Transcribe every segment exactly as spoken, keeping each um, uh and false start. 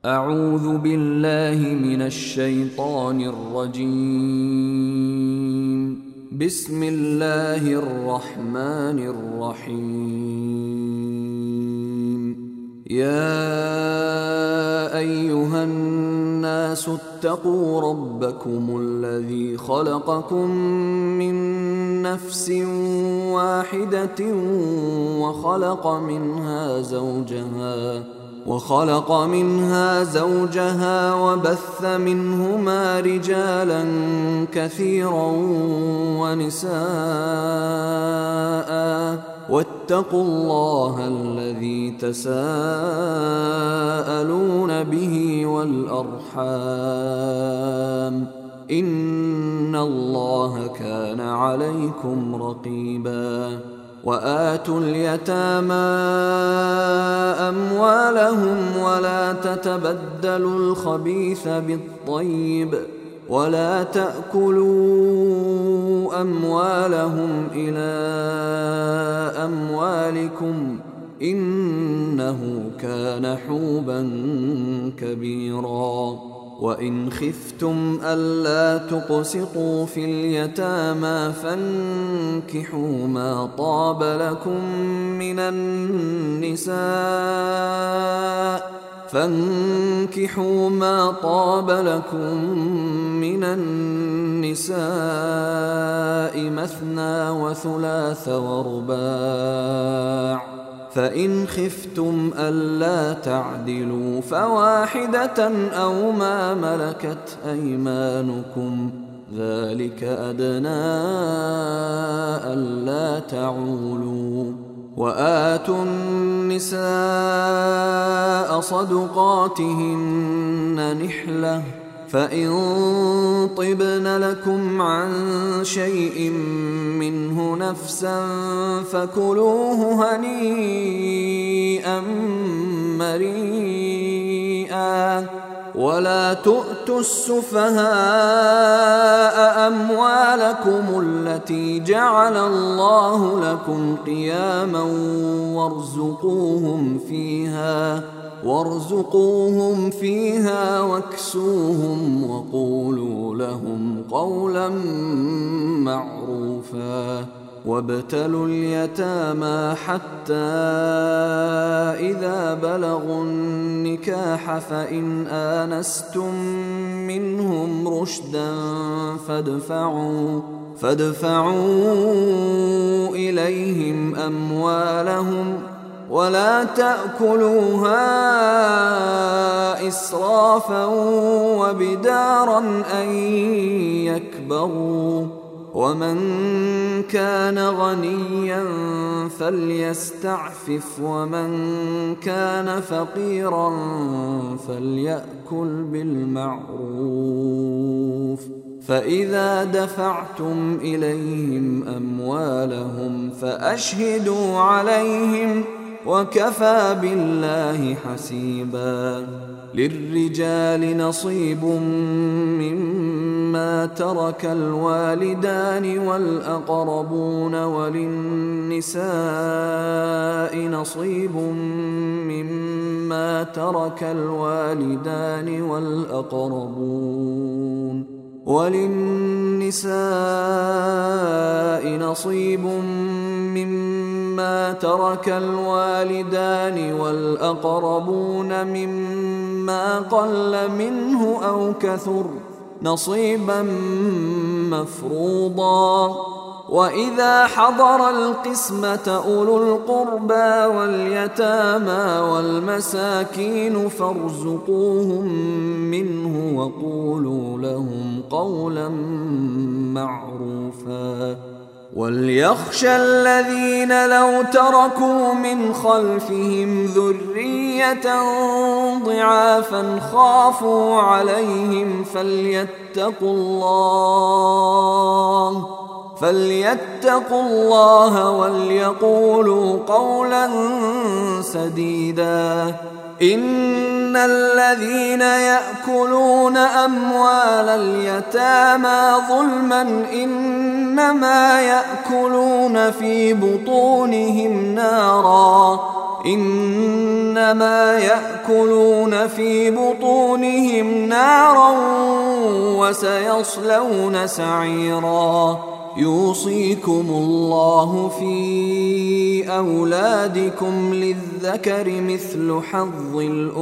أعوذ بالله من الشيطان الرجيم. بسم الله الرحمن الرحيم. يا أيها الناس اتقوا ربكم الذي خلقكم من نفس واحدة وخلق منها زوجها وخلق منها زوجها وبث منهما رجالا كثيرا ونساء، واتقوا الله الذي تساءلون به والأرحام، إن الله كان عليكم رقيبا. وآتوا اليتامى أموالهم ولا تتبدلوا الخبيث بالطيب ولا تأكلوا أموالهم إلى أموالكم إنه كان حوبا كبيرا. وإن خفتم ألا تقسطوا في اليتامى فانكحوا ما طاب لكم من النساء فانكحوا ما طاب لكم من النساء مثنى وثلاث ورباع، فإن خفتم ألا تعدلوا فواحدة أو ما ملكت أيمانكم، ذلك أدنى ألا تعولوا. وآتوا النساء صدقاتهن نحلة، فإن طبن لكم عن شيء منه نفسا فكلوه هنيئا مريئا. ولا تؤتوا السفهاء أموالكم التي جعل الله لكم قياما وارزقوهم فيها وارزقوهم فيها واكسوهم وقولوا لهم قولا معروفا. وابتلوا اليتامى حتى إذا بلغوا النكاح فإن آنستم منهم رشدا فادفعوا فادفعوا إليهم أموالهم ولا تأكلوها إسرافا وبدارا أن يكبروا. ومن كان غنيا فليستعفف ومن كان فقيرا فليأكل بالمعروف. فإذا دفعتم إليهم أموالهم فأشهدوا عليهم وكفى بالله حسيبا. للرجال نصيب مما ترك الوالدان والأقربون وللنساء نصيب مما ترك الوالدان والأقربون وللنساء نصيب مما ترك الوالدان والأقربون مما قل منه أو كثر نصيبا مفروضا. وإذا حضر القسمة أولو القربى واليتامى والمساكين فارزقوهم منه وقولوا لهم قولا معروفا. وليخشى الذين لو تركوا من خلفهم ذرية ضعافا خافوا عليهم فليتقوا الله فليتقوا الله وليقولوا قولا سديدا. إن الذين يأكلون أموال اليتامى ظلما إنما يأكلون في بطونهم نارا إنما يأكلون في بطونهم نارا وسيصلون سعيرا يوصيكم الله في أولادكم للذكر مثل حظ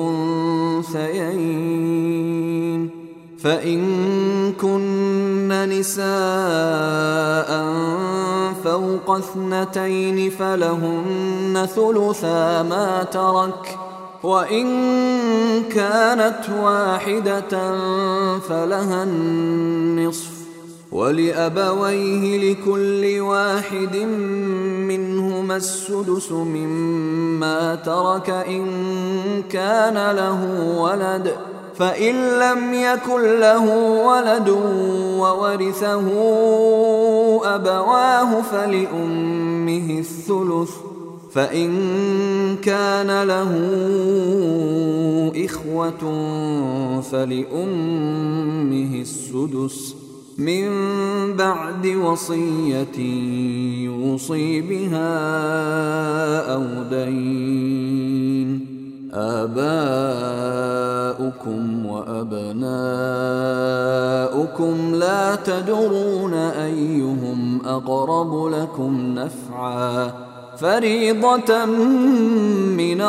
الأنثيين فإن كن نساء فوق اثنتين فلهن ثلثا ما ترك وإن كانت واحدة فلها النصف ولأبويه لكل واحد منهما السدس مما ترك إن كان له ولد فإن لم يكن له ولد وورثه أبواه فلأمه الثلث فإن كان له إخوة فلأمه السدس من بعد وصية يوصي بها أو دين آباؤكم وأبناؤكم لا تدرون أيهم أقرب لكم نفعا فريضة من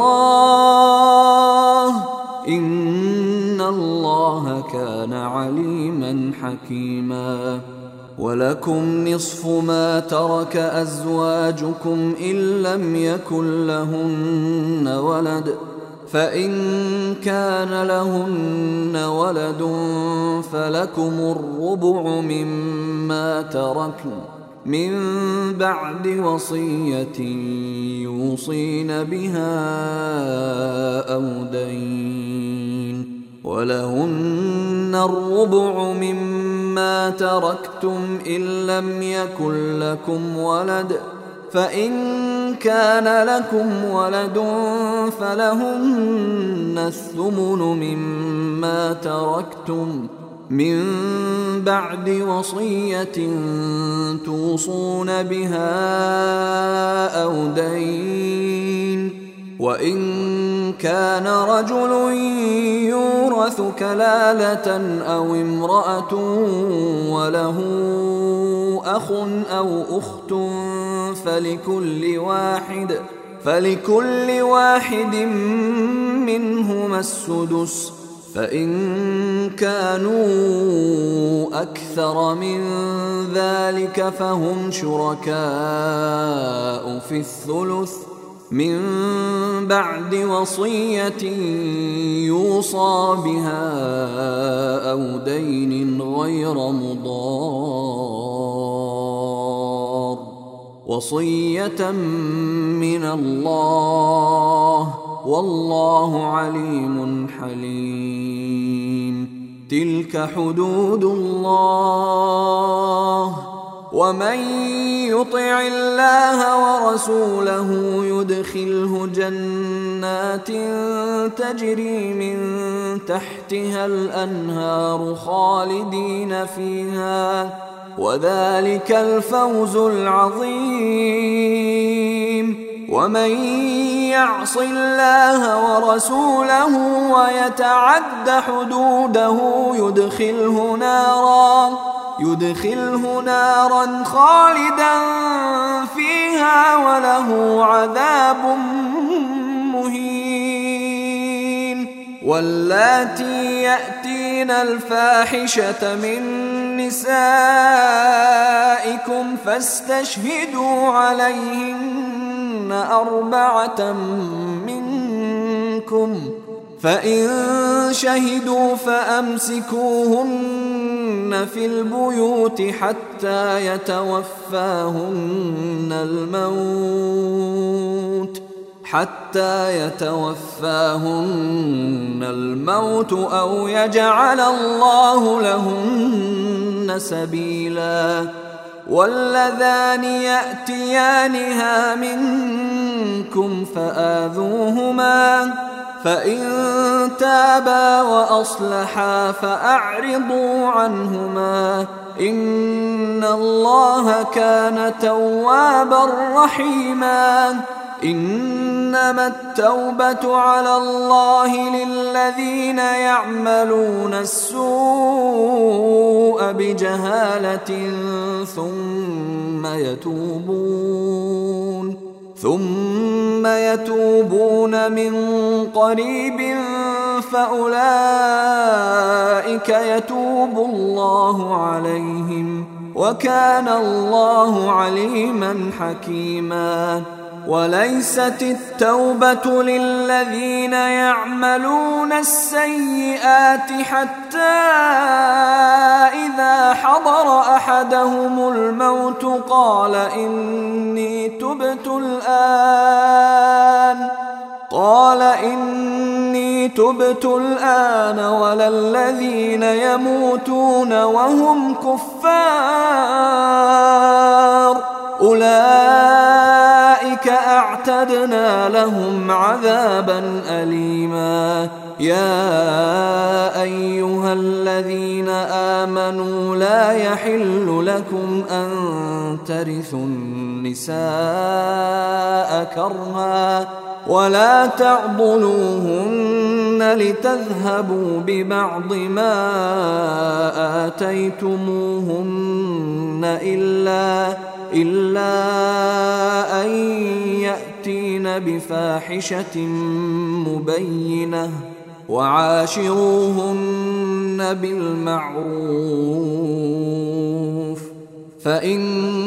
الله إن الله كان عليما حكيما ولكم نصف ما ترك أزواجكم إن لم يكن لهن ولد فإن كان لهن ولد فلكم الربع مما تركن من بعد وصية يوصين بها أو دين ولهن الربع مما تركتم إن لم يكن لكم ولد فإن كان لكم ولد فلهن الثمن مما تركتم من بعد وصية توصون بها أو دين وإن كان رجل يورث كلالة أو امرأة وله أخ أو أخت فلكل واحد فلكل واحد منهما السدس فإن كانوا أكثر من ذلك فهم شركاء في الثلث من بعد وصية يوصى بها أو دين غير مضار وصية من الله والله عليم حليم تلك حدود الله ومن يطع الله ورسوله يدخله جنات تجري من تحتها الأنهار خالدين فيها وذلك الفوز العظيم ومن يعص الله ورسوله ويتعد حدوده يدخله نارا يدخله نارا خالدا فيها وله عذاب مهين واللاتي يأتين الفاحشة من نسائكم فاستشهدوا عليهن أربعة منكم فإن شهدوا فأمسكوهن في البيوت حتى يتوفاهن الموت حتى يتوفاهن الموت أو يجعل الله لهن سبيلا واللذان يأتيانها منكم فآذوهما فإن تابا وأصلحا فأعرضوا عنهما إن الله كان توابا رحيما إنما التوبة على الله للذين يعملون السوء بجهالة ثم يتوبون ثم يتوبون من قريب فأولئك يتوب الله عليهم وكان الله عليما حكيما. وليست التوبة للذين يعملون السيئات حتى إذا حضر أحدهم الموت قال إني تبت الآن قال إني تبت الآن ولا الذين يموتون وهم كفار أولئك أعتدنا لهم عذابا أليما. يا أيها الذين آمنوا لا يحل لكم أن ترثوا النساء كرها ولا تعضلوهن لتذهبوا ببعض ما آتيتموهن إلا إلا أن يأتين بفاحشة مبينة وعاشروهن بالمعروف فإن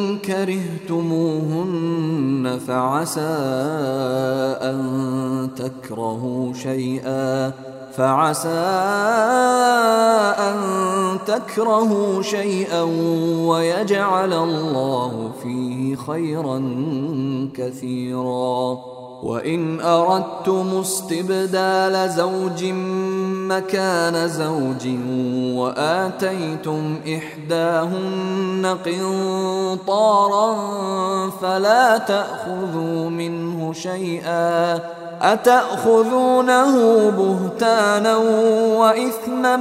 كرهتموهن فعسى أن تكرهوا شيئا فعسى أن تكرهوا شيئا ويجعل الله فيه خيرا كثيرا. وإن أردتم استبدال زوج مكان زوج وآتيتم إحداهن قنطارا فلا تأخذوا منه شيئا أتأخذونه بهتانا وإثما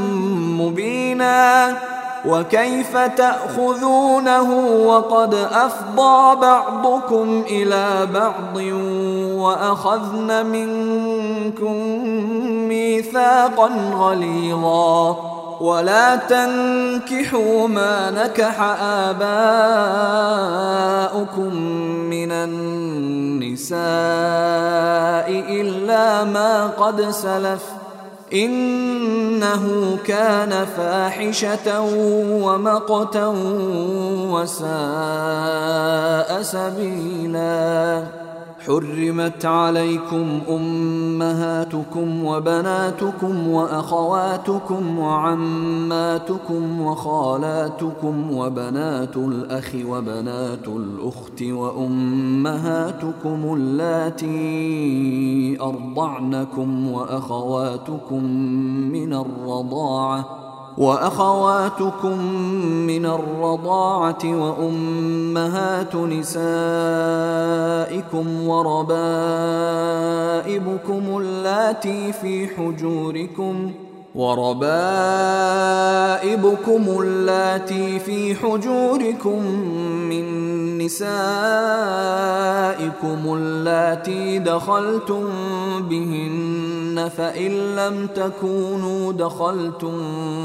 مبينا وكيف تأخذونه وقد أفضى بعضكم إلى بعض وأخذن منكم ميثاقا غليظا ولا تنكحوا ما نكح آباؤكم من النساء إلا ما قد سلف إنه كان فاحشة ومقتا وساء سبيلا. حرمت عليكم أمهاتكم وبناتكم وأخواتكم وعماتكم وخالاتكم وبنات الأخ وبنات الأخت وأمهاتكم اللاتي أرضعنكم وأخواتكم من الرضاعة وأخواتكم من الرضاعة وأمهات نسائكم وربائبكم اللاتي في حجوركم وربائبكم اللاتي في حجوركم من نسائكم اللاتي دخلتم بهن فإن لم تكونوا دخلتم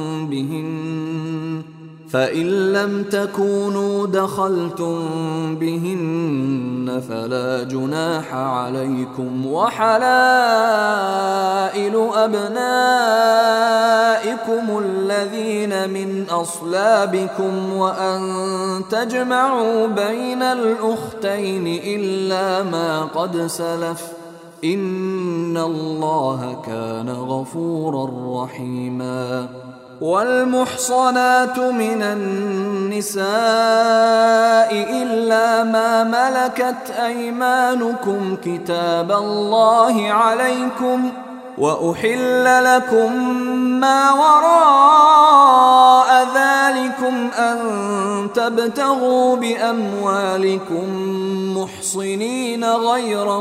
بهن فإن لم تكونوا دخلتم بهن فلا جناح عليكم وحلائل أبنائكم الذين من أصلابكم وأن تجمعوا بين الأختين إلا ما قد سلف إن الله كان غفورا رحيما. والمحصنات من النساء إلا ما ملكت أيمانكم كتاب الله عليكم وأحل لكم ما وراء ذلكم أن تبتغوا بأموالكم محصنين غير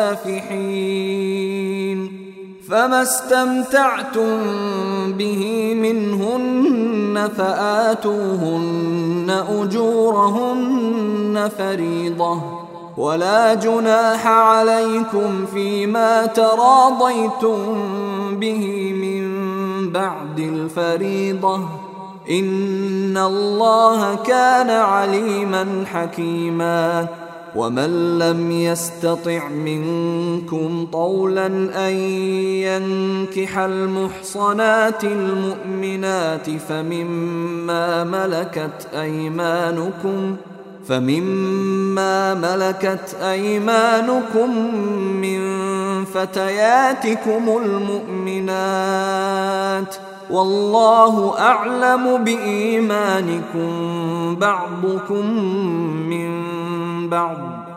مسافحين فما استمتعتم به منهن فآتوهن أجورهن فريضة ولا جناح عليكم فيما تراضيتم به من بعد الفريضة إن الله كان عليما حكيما. ومن لم يستطع منكم طولا أن ينكح المحصنات المؤمنات فمما ملكت أيمانكم فمما ملكت أيمانكم من فتياتكم المؤمنات والله أعلم بإيمانكم بعضكم من بعض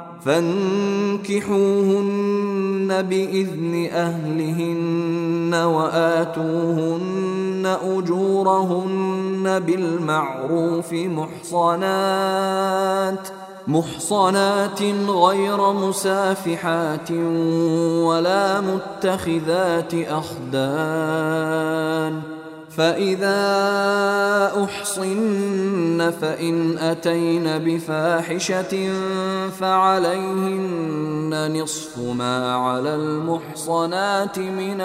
فانكحوهن بإذن أهلهن وآتوهن أجورهن بالمعروف محصنات محصنات غير مسافحات ولا متخذات أخدان فإذا أحصن فإن أتين بفاحشة فعليهن نصف ما على المحصنات من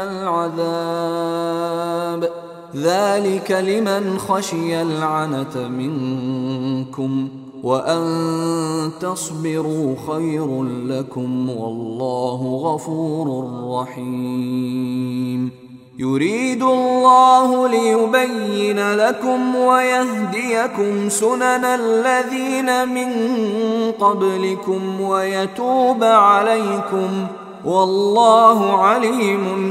العذاب ذلك لمن خشي العنة منكم وأن تصبروا خير لكم والله غفور رحيم. يريد الله ليبين لكم ويهديكم سنن الذين من قبلكم ويتوب عليكم والله عليم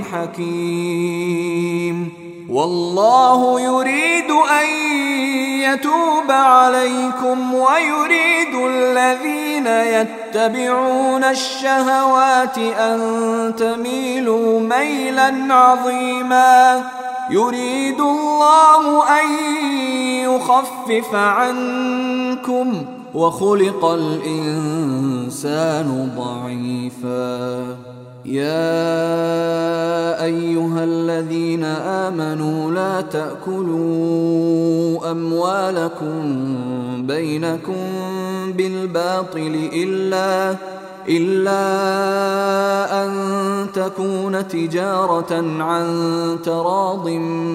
حكيم. والله يريد أن يتوب عليكم ويريد الذين يتبعون الشهوات أن تميلوا ميلا عظيما. يريد الله أن يخفف عنكم وخلق الإنسان ضعيفا. يا أيها الذين آمنوا لا تأكلوا أموالكم بينكم بالباطل إلا إلا أن تكون تجارة عن تراض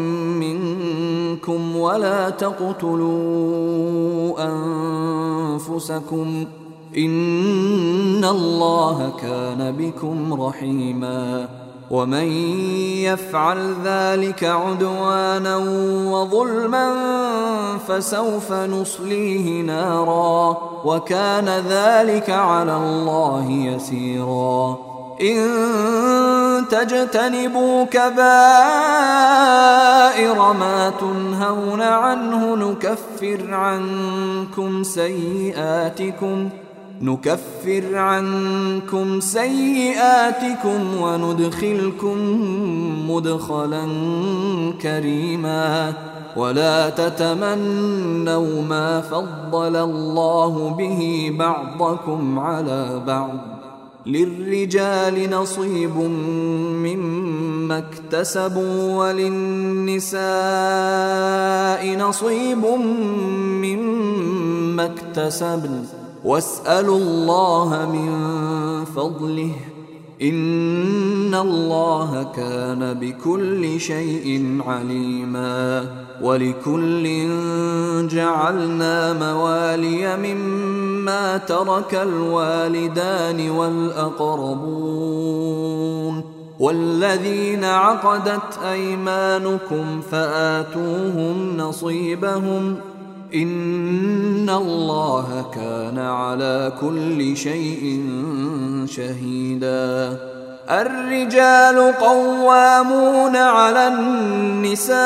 منكم ولا تقتلوا أنفسكم إن الله كان بكم رحيما. ومن يفعل ذلك عدوانا وظلما فسوف نصليه نارا وكان ذلك على الله يسيرا. إن تجتنبوا كبائر ما تنهون عنه نكفر عنكم سيئاتكم نكفر عنكم سيئاتكم وندخلكم مدخلا كريما. ولا تتمنوا ما فضل الله به بعضكم على بعض للرجال نصيب مما اكتسبوا وللنساء نصيب مما اكتسبن واسألوا الله من فضله إن الله كان بكل شيء عليما. ولكل جعلنا موالي مما ترك الوالدان والأقربون والذين عقدت أيمانكم فآتوهم نصيبهم إن الله كان على كل شيء شهيدا. الرجال قوامون على النساء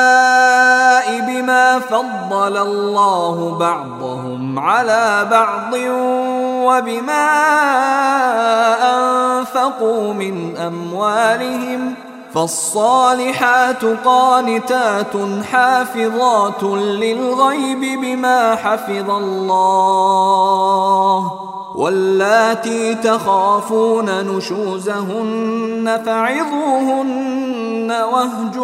بما فضل الله بعضهم على بعض وبما أنفقوا من أموالهم فالصالحات قانتات حافظات للغيب بما حفظ الله واللاتي تخافون نشوزهن فعظوهن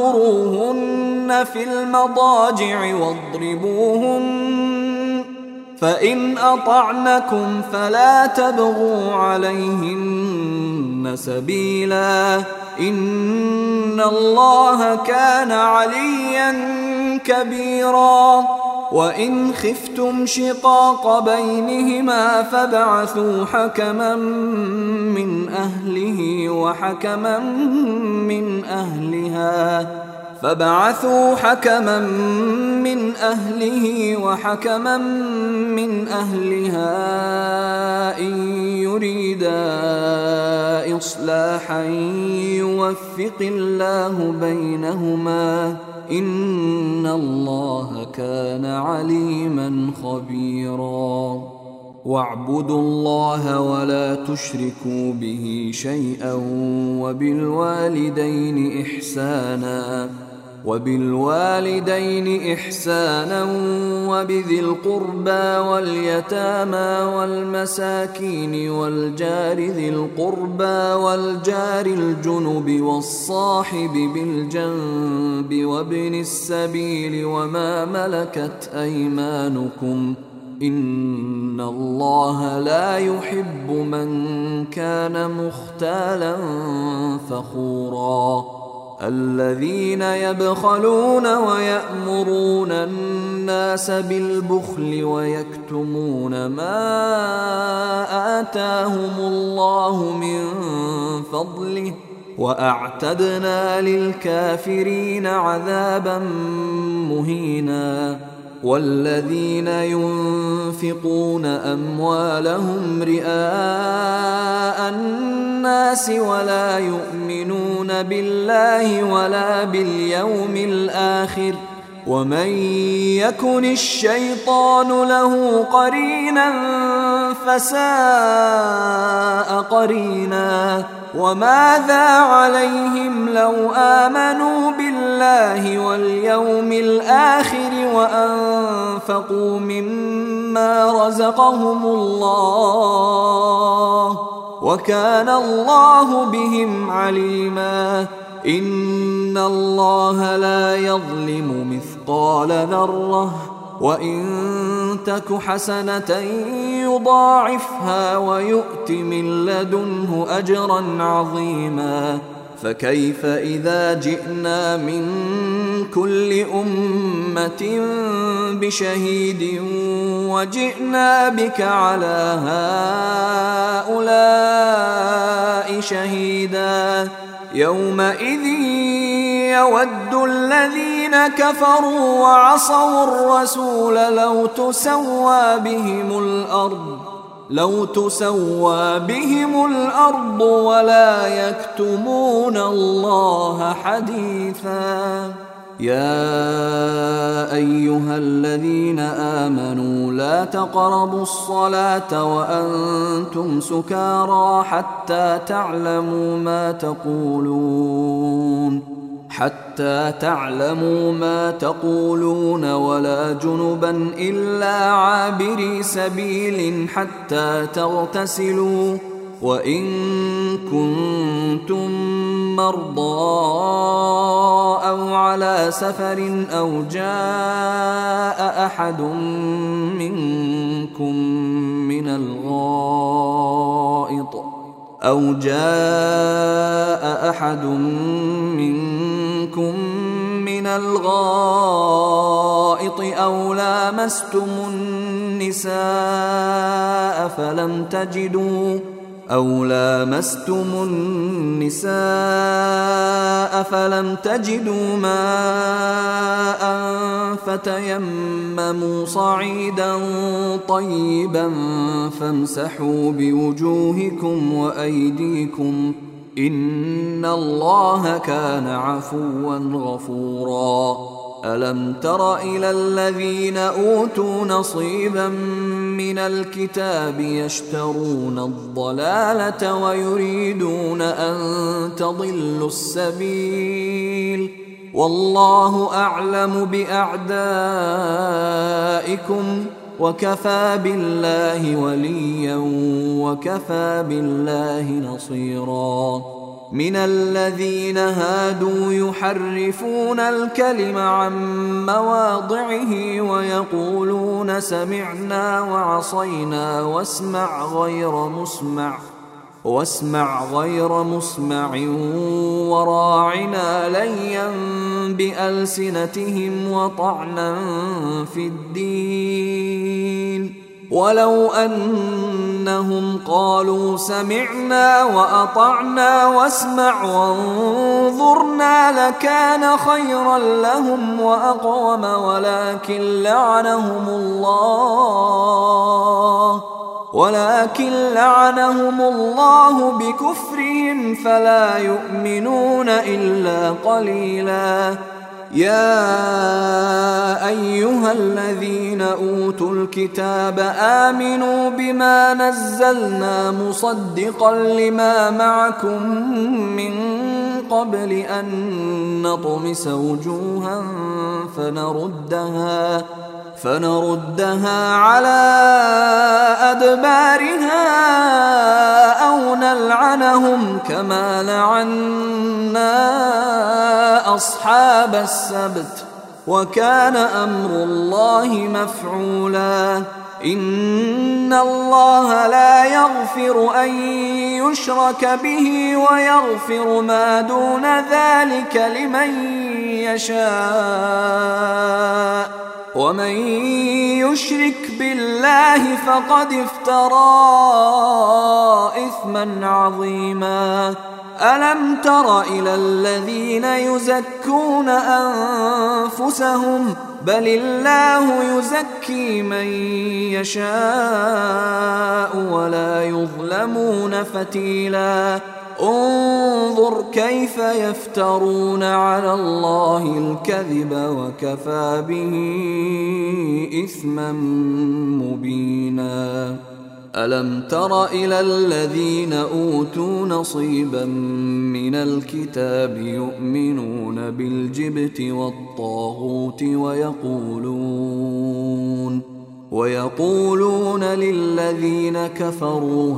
واهجروهن في المضاجع واضربوهن فإن أطعنكم فلا تبغوا عليهن سبيلا إن الله كان عليا كبيرا وإن خفتم شقاق بينهما فابعثوا حكما من أهله وحكما من أهلها فابعثوا حكما من أهله وحكما من أهلها إن يريدا إصلاحا يوفق الله بينهما إن الله كان عليما خبيرا واعبدوا الله ولا تشركوا به شيئا وبالوالدين إحسانا وبالوالدين إحسانا وبذي القربى واليتامى والمساكين والجار ذي القربى والجار الجنب والصاحب بالجنب وابن السبيل وما ملكت أيمانكم إن الله لا يحب من كان مختالا فخورا الذين يبخلون ويأمرون الناس بالبخل ويكتمون ما آتاهم الله من فضله وأعتدنا للكافرين عذابا مهينا والذين ينفقون أموالهم رئاء الناس ولا يؤمنون بالله ولا باليوم الآخر ومن يكن الشيطان له قرينا فساء قرينا وماذا عليهم لو آمنوا بالله واليوم الآخر وأنفقوا مما رزقهم الله وكان الله بهم عليما إن الله لا يظلم مثقال ذرة وإن تك حسنة يضاعفها ويؤت من لدنه أجرا عظيما فكيف إذا جئنا من كل أمة بشهيد وجئنا بك على هؤلاء شهيدا يومئذ يود الذين كفروا وعصوا الرسول لو تسوى بهم الأرض لو تسوى بهم الأرض ولا يكتمون الله حديثا يا أيها الذين آمنوا لا تقربوا الصلاة وأنتم سكارى حتى تعلموا ما تقولون حتى تعلموا ما تقولون ولا جنبا إلا عابري سبيل حتى تغتسلوا وإن كنتم مرضى أو على سفر أو جاء أحد منكم من الغائط أو جاء أحد منكم من الغائط أو لامستم النساء فلم تجدوا أو لامستم النساء فلم تجدوا ماء فتيمموا صعيدا طيبا فامسحوا بوجوهكم وأيديكم إن الله كان عفوا غفورا ألم تر إلى الذين أوتوا نصيبا من الكتاب يشترون الضلالة ويريدون أن تضلوا السبيل والله أعلم بأعدائكم وكفى بالله وليا وكفى بالله نصيرا من الذين هادوا يحرفون الكلم عن مواضعه ويقولون سمعنا وعصينا واسمع غير مسمع واسمع غير مسمع وراعنا ليا بألسنتهم وطعنا في الدين ولو أنهم قالوا سمعنا وأطعنا واسمع وانظرنا لكان خيرا لهم وأقوم ولكن لعنهم الله ولكن لعنهم الله بكفرهم فلا يؤمنون إلا قليلا. يا أيها الذين أوتوا الكتاب آمنوا بما نزلنا مصدقا لما معكم من قبل أن نطمس وجوها فنردها فنردها على أدبارها أو نلعنهم كما لعنا أصحاب السبت وكان أمر الله مفعولا. إن الله لا يغفر أن يشرك به ويغفر ما دون ذلك لمن يشاء ومن يشرك بالله فقد افترى إثما عظيما. ألم تر إلى الذين يزكون أنفسهم بل الله يزكي من يشاء ولا يظلمون فتيلا. انظر كيف يفترون على الله الكذب وكفى به إثما مبينا. ألم تر إلى الذين أوتوا نصيبا من الكتاب يؤمنون بالجبت والطاغوت ويقولون ويقولون للذين كفروا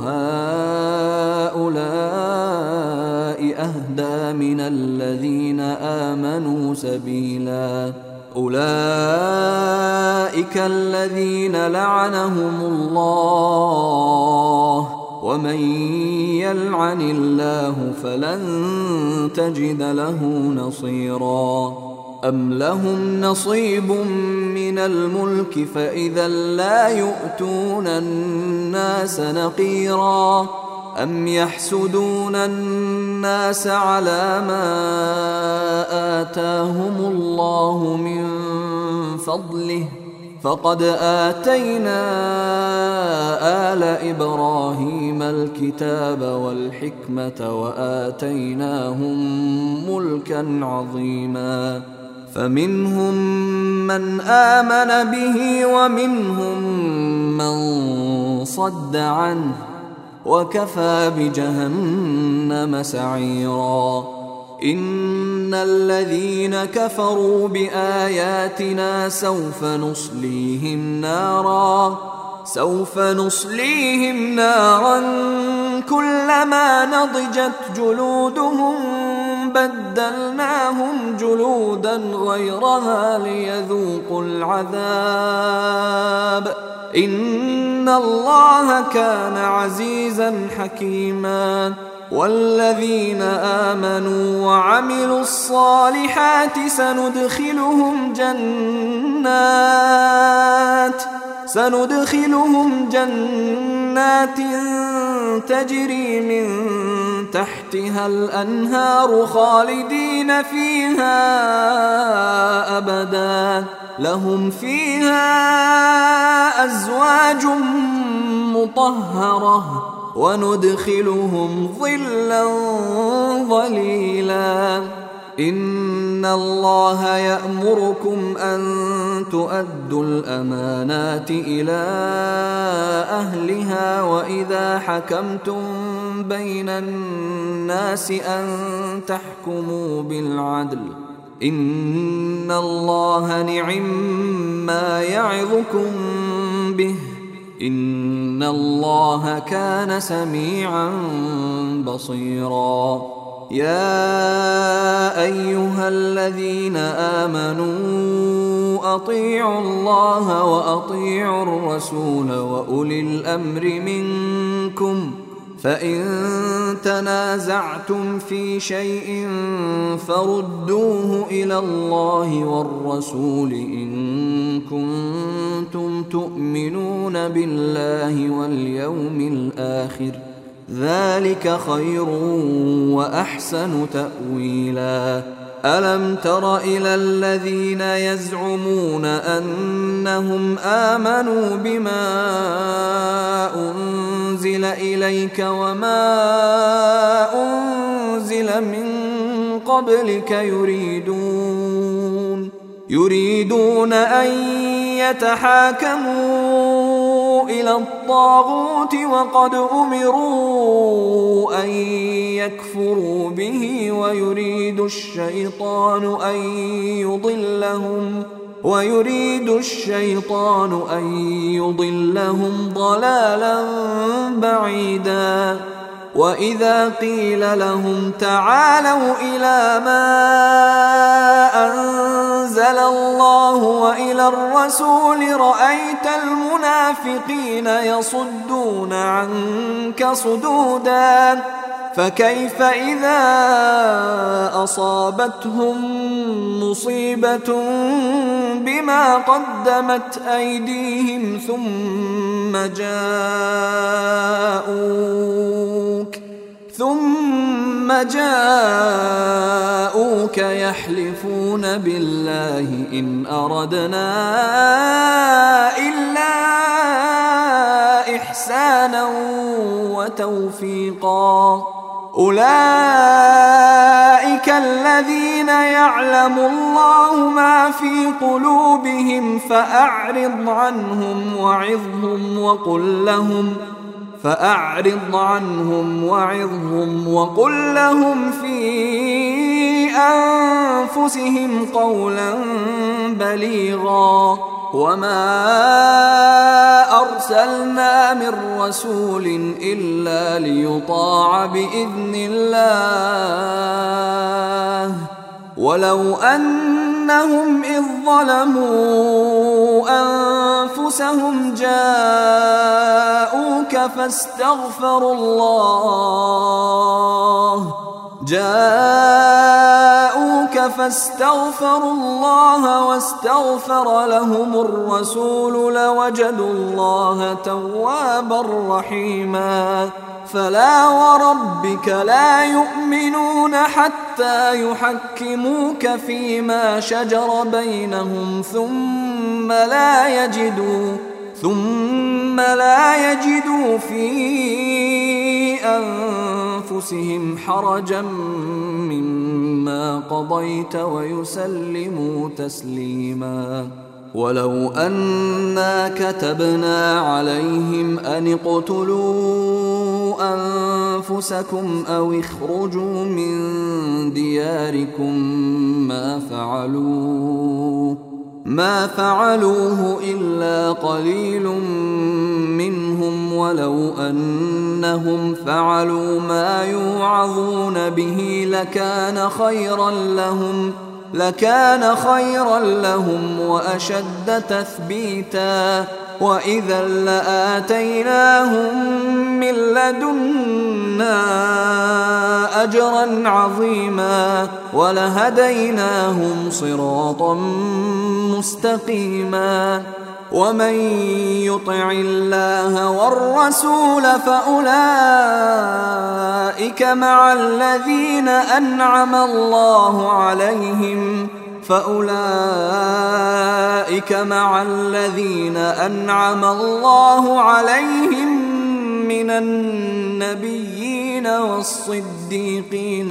هؤلاء أهدى من الذين آمنوا سبيلا. أولئك الذين لعنهم الله ومن يلعن الله فلن تجد له نصيرا. أم لهم نصيب من الملك فإذا لا يؤتون الناس نقيرا. أم يحسدون الناس على ما آتاهم الله من فضله فقد آتينا آل إبراهيم الكتاب والحكمة وآتيناهم ملكا عظيما. فمنهم من آمن به ومنهم من صد عنه وكفى بجهنم سعيرا. إن الذين كفروا بآياتنا سوف نصليهم نارا سوف نصليهم نارا كلما نضجت جلودهم بدلناهم جلودا غيرها ليذوقوا العذاب إن الله كان عزيزا حكيما. والذين آمنوا وعملوا الصالحات سندخلهم جنات سندخلهم جنات تجري من تحتها الأنهار خالدين فيها أبدا لهم فيها أزواج مطهرة وندخلهم ظلا ظليلا. إن الله يأمركم أن تؤدوا الأمانات إلى أهلها وإذا حكمتم بين الناس أن تحكموا بالعدل إن الله نعما يعظكم به إن الله كان سميعا بصيرا. يا أيها الذين آمنوا أطيعوا الله وأطيعوا الرسول وأولي الأمر منكم فإن تنازعتم في شيء فردوه إلى الله والرسول إن كنتم تؤمنون بالله واليوم الآخر ذلك خير وأحسن تأويلا. ألم تر إلى الذين يزعمون أنهم آمنوا بما أنزل إليك وما أنزل من قبلك يريدون يريدون أن يتحاكموا إلى الطاغوت وقد أمروا أن يكفروا به ويريد الشيطان أن يضلهم ويريد الشيطان أن يضلهم ضلالا بعيدا. وإذا قيل لهم تعالوا إلى ما أنزل الله وإلى الرسول رأيت المنافقين يصدون عنك صدودا. فكيف إذا أصابتهم مصيبة بما قدمت أيديهم ثم جاءوك ثم جاءوك يحلفون بالله إن أردنا إلا إحسانا وتوفيقا. أولئك الذين يعلم الله ما في قلوبهم فأعرض عنهم وعظهم وقل لهم فأعرض عنهم وعظهم وقل لهم في أنفسهم قولا بليغا. وما أرسلنا من رسول إلا ليطاع بإذن الله ولو أنهم إذ ظلموا أنفسهم جاءوك فاستغفروا الله جاءوك فاستغفروا الله واستغفر لهم الرسول لوجدوا الله توابا رحيما. فلا وربك لا يؤمنون حتى يحكموك فيما شجر بينهم ثم لا يجدوا ثم لا يجدوا في أنفسهم حرجا مما قضيت ويسلموا تسليما. ولو أنا كتبنا عليهم أن اقتلوا أنفسكم أو اخرجوا من دياركم ما فعلوه ما فعلوه إلا قليل منهم ولو أنهم فعلوا ما يوعظون به لكان خيرا لهم لكان خيرا لهم وأشد تثبيتا. وإذا لآتيناهم من لدنا أجرا عظيما ولهديناهم صراطا مستقيما. ومن يطع الله والرسول فأولئك مع الذين أنعم الله عليهم فأولئك مع الذين أنعم الله عليهم من النبيين والصديقين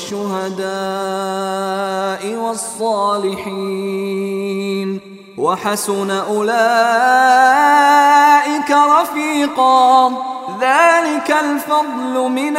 والشهداء والصالحين وحسن أولئك رفيقا. ذلك الفضل من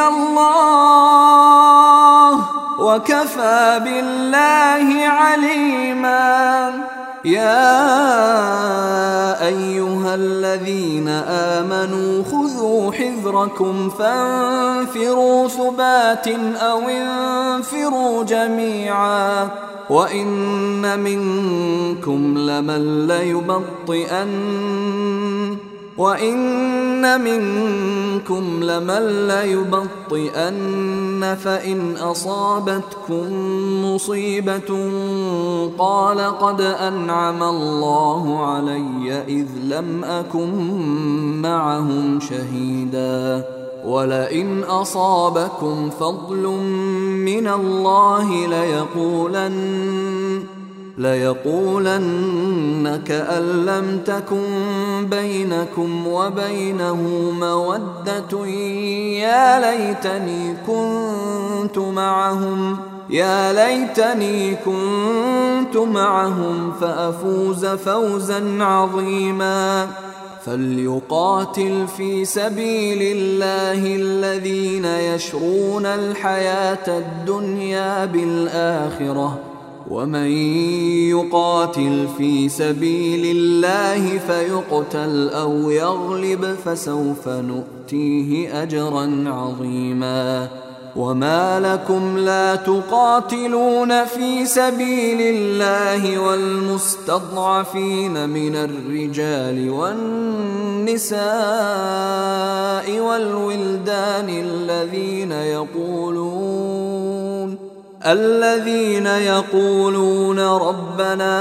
الله وكفى بالله عليما. يا أيها الذين آمنوا خذوا حذركم وزركم فانفروا ثبات أو انفروا جميعا وإن منكم لمن ليبطئن وإن منكم لمن ليبطئن فإن أصابتكم مصيبة قال قد أنعم الله علي إذ لم أكن معهم شهيدا ولئن أصابكم فضل من الله ليقولن ليقولن كأن لم تكن بينكم وبينه مودة يا ليتني كنت معهم يا ليتني كنت معهم فأفوز فوزا عظيما فليقاتل في سبيل الله الذين يشرون الحياة الدنيا بالآخرة ومن يقاتل في سبيل الله فيقتل أو يغلب فسوف نؤتيه أجرا عظيما وما لكم لا تقاتلون في سبيل الله والمستضعفين من الرجال والنساء والولدان الذين يقولون الذين يقولون ربنا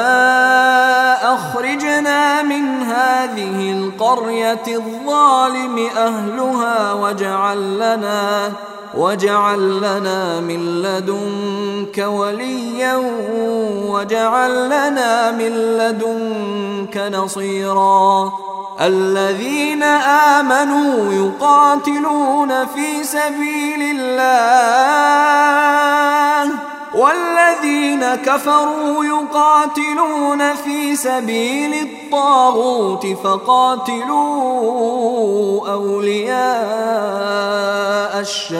أخرجنا من هذه القرية الظالم أهلها واجعل لنا واجعل لنا من لدنك وليا واجعل لنا من لدنك نصيرا الذين آمنوا يقاتلون في سبيل الله والذين كفروا يقاتلون في سبيل الطاغوت فقاتلوا أولياء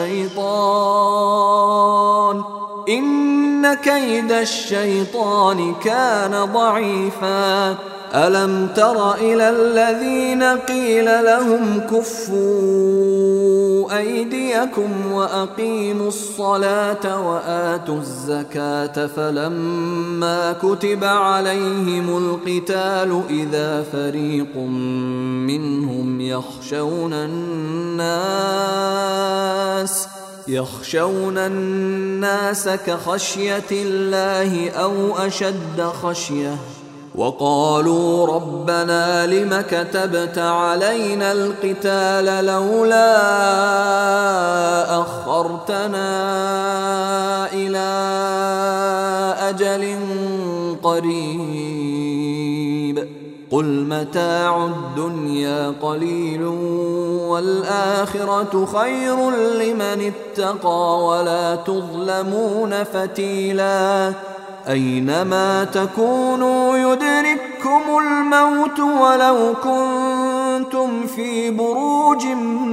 الشيطان إن كيد الشيطان كان ضعيفا ألم تر إلى الذين قيل لهم كفوا أيديكم وأقيموا الصلاة وآتوا الزكاة فلما كتب عليهم القتال إذا فريق منهم يخشون الناس يخشون الناس كخشية الله أو أشد خشية وقالوا ربنا لم كتبت علينا القتال لولا أخرتنا إلى أجل قريب قل متاع الدنيا قليل والآخرة خير لمن اتقى ولا تظلمون فتيلا أينما تكونوا يدرككم الموت ولو كنتم في بروج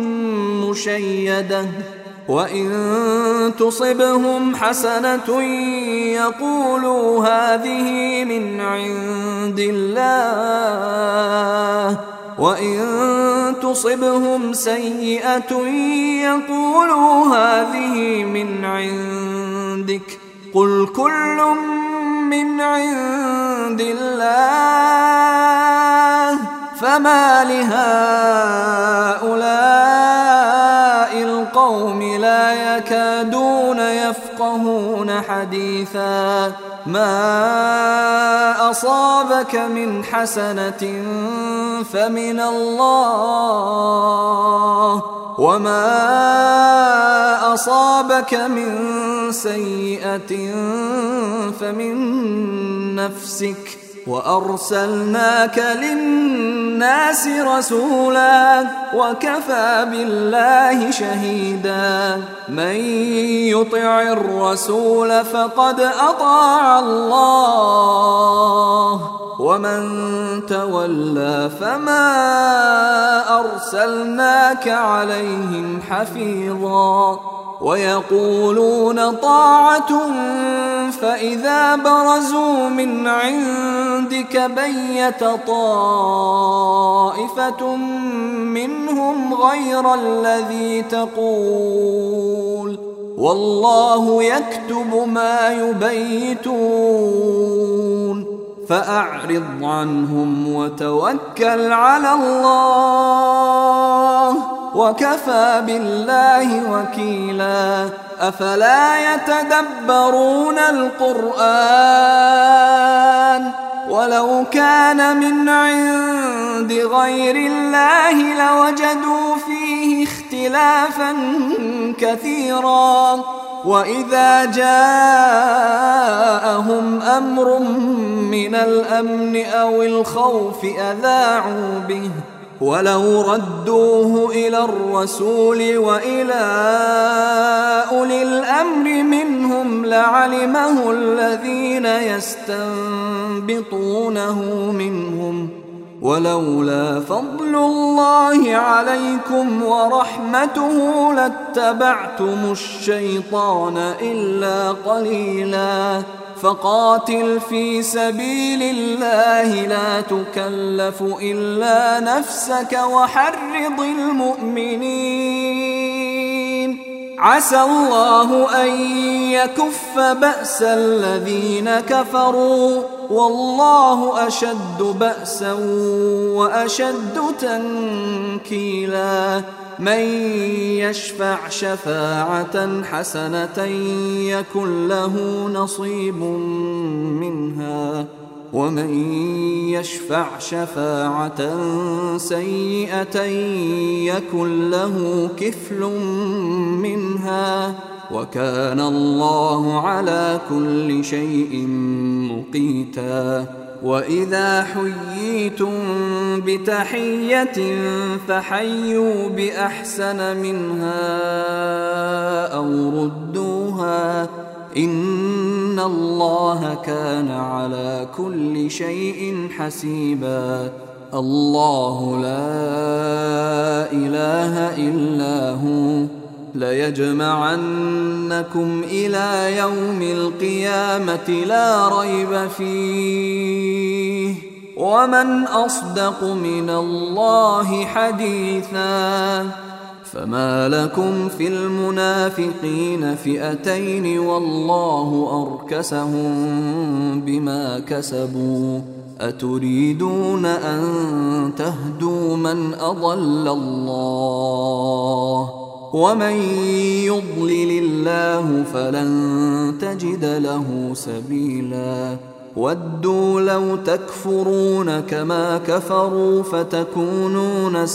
مشيدة وإن تصبهم حسنة يقولوا هذه من عند الله وإن تصبهم سيئة يقولوا هذه من عندك قل كل من عند الله فما لهؤلاء القوم لا يكادون يفقهون حديثا ما أصابك من حسنة فمن الله وما أصابك من سيئة فمن نفسك وأرسلناك للناس رسولا وكفى بالله شهيدا من يطع الرسول فقد أطاع الله ومن تولى فما أرسلناك عليهم حفيظا ويقولون طاعة فإذا برزوا من عندك بيت طائفة منهم غير الذي تقول والله يكتب ما يبيتون فأعرض عنهم وتوكل على الله وكفى بالله وكيلا. أفلا يتدبرون القرآن ولو كان من عند غير الله لوجدوا فيه اختلافا كثيرا وإذا جاءهم أمر من الأمن أو الخوف أذاعوا به ولو ردوه إلى الرسول وإلى أولي الأمر منهم لعلمه الذين يستنبطونه منهم ولولا فضل الله عليكم ورحمته لاتبعتم الشيطان إلا قليلا. فقاتل في سبيل الله لا تكلف إلا نفسك وحرض المؤمنين عسى الله أن يكف بأس الذين كفروا والله أشد بأسا وأشد تنكيلا. من يشفع شفاعة حسنة يكن له نصيب منها ومن يشفع شفاعة سيئة يكن له كفل منها وكان الله على كل شيء مقيتا. وإذا حييتم بتحية فحيوا بأحسن منها أو ردوها إن الله كان على كل شيء حسيبا. الله لا إله إلا هو ليجمعنكم إلى يوم القيامة لا ريب فيه ومن أصدق من الله حديثا. فما لكم في المنافقين فئتين والله أركسهم بما كسبوا أتريدون أن تهدوا من أضل الله ومن يضلل الله فلن تجد له سبيلا. ودوا لو تكفرون كما كفروا فتكونون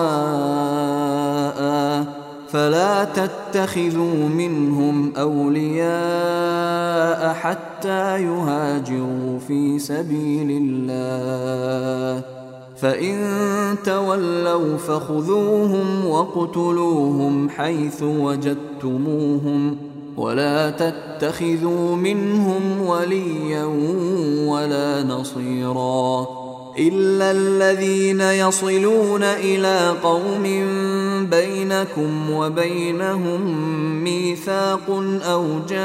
سواء فلا تتخذوا منهم أولياء حتى يهاجروا في سبيل الله فإن تولوا فخذوهم وقتلوهم حيث وجدتموهم ولا تتخذوا منهم وليا ولا نصيرا إلا الذين يصلون إلى قوم بينكم وبينهم ميثاق أو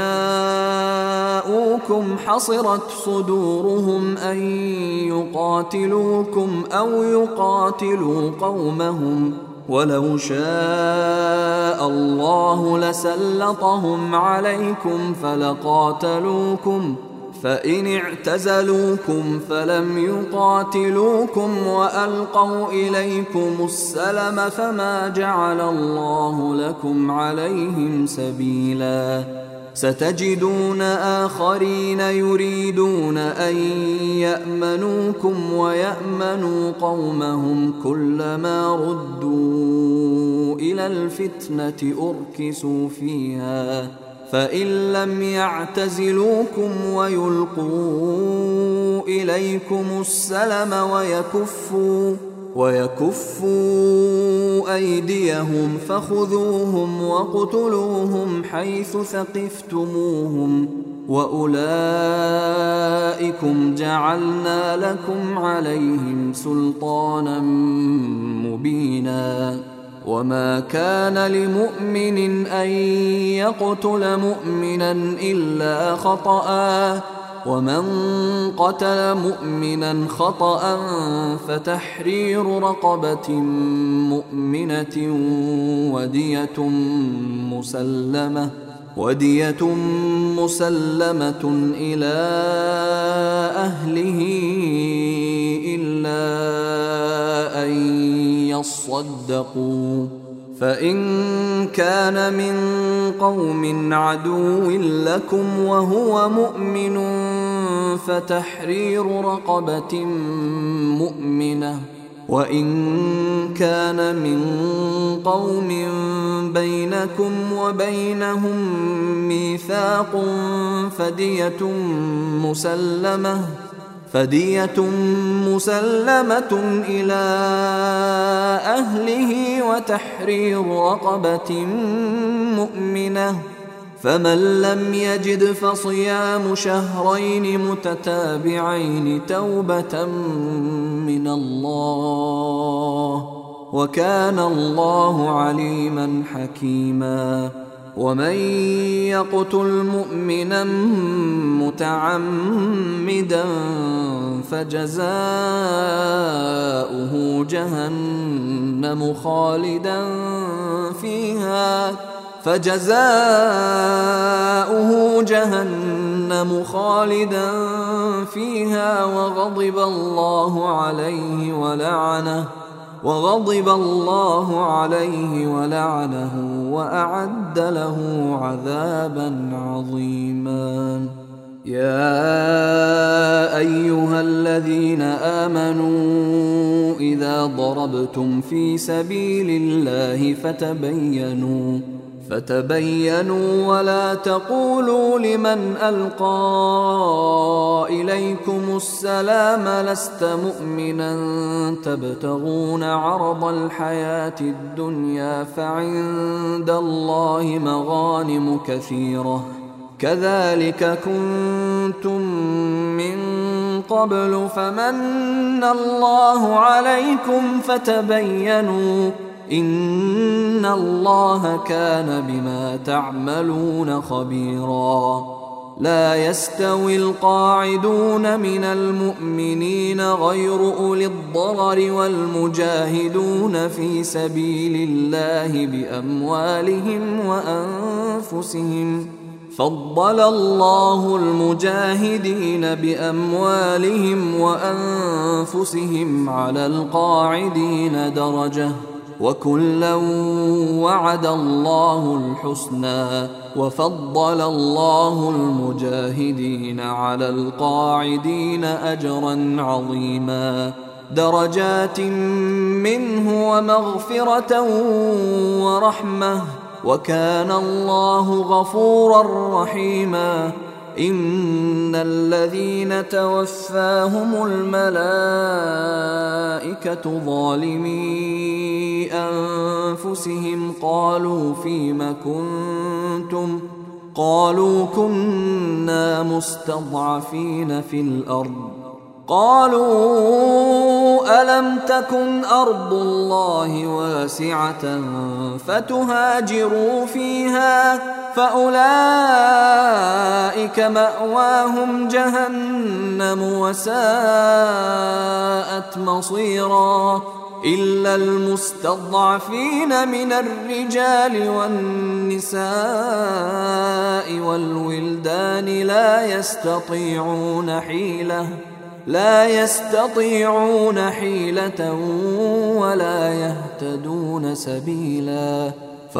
جاءوكم حصرت صدورهم أن يقاتلوكم أو يقاتلوا قومهم ولو شاء الله لسلطهم عليكم فلقاتلوكم فإن اعتزلوكم فلم يقاتلوكم وألقوا إليكم السلم فما جعل الله لكم عليهم سبيلا. ستجدون آخرين يريدون أن يأمنوكم ويأمنوا قومهم كلما ردوا إلى الفتنة أركسوا فيها فإن لم يعتزلوكم ويلقوا إليكم السلم ويكفوا ويكفوا أيديهم فخذوهم وقتلوهم حيث ثقفتموهم وأولئكم جعلنا لكم عليهم سلطانا مبينا وما كان لمؤمن أن يقتل مؤمنا إلا خطأ، ومن قتل مؤمنا خطأ فتحرير رقبة مؤمنة ودية مسلمة ودية مسلمة إلى أهله إلا أن يصدقوا، فإن كان من قوم عدو لكم وهو مؤمن فتحرير رقبة مؤمنة، وإن كان من قوم بينكم وبينهم ميثاق فدية مسلمة فدية مسلمة إلى أهله وتحرير رقبة مؤمنة، فمن لم يجد فصيام شهرين متتابعين توبة من الله، وكان الله عليما حكيما. ومن يقتل مؤمنا متعمدا فجزاؤه جهنم خالدا فيها فجزاؤه جهنم خالدا فيها وغضب الله عليه ولعنه وغضب الله عليه ولعنه وأعد له عذابا عظيما. يا أيها الذين آمنوا إذا ضربتم في سبيل الله فتبينوا فتبينوا ولا تقولوا لمن ألقى إليكم السلام لست مؤمنا تبتغون عرض الحياة الدنيا فعند الله مغانم كثيرة كذلك كنتم من قبل فمن الله عليكم فتبينوا إن الله كان بما تعملون خبيرا. لا يستوي القاعدون من المؤمنين غير أولي الضرر والمجاهدون في سبيل الله بأموالهم وأنفسهم فضل الله المجاهدين بأموالهم وأنفسهم على القاعدين درجة وكلا وعد الله الحسنى وفضل الله المجاهدين على القاعدين أجرا عظيما درجات منه ومغفرة ورحمة وكان الله غفورا رحيما. إن الذين توفاهم الملائكة ظالمي أنفسهم قالوا فيم كنتم قالوا كنا مستضعفين في الأرض قالوا ألم تكن أرض الله واسعة فتهاجروا فيها فأولئك مأواهم جهنم وساءت مصيرا إلا المستضعفين من الرجال والنساء والولدان لا يستطيعون حيلة لا يستطيعون حيلة ولا يهتدون سبيلا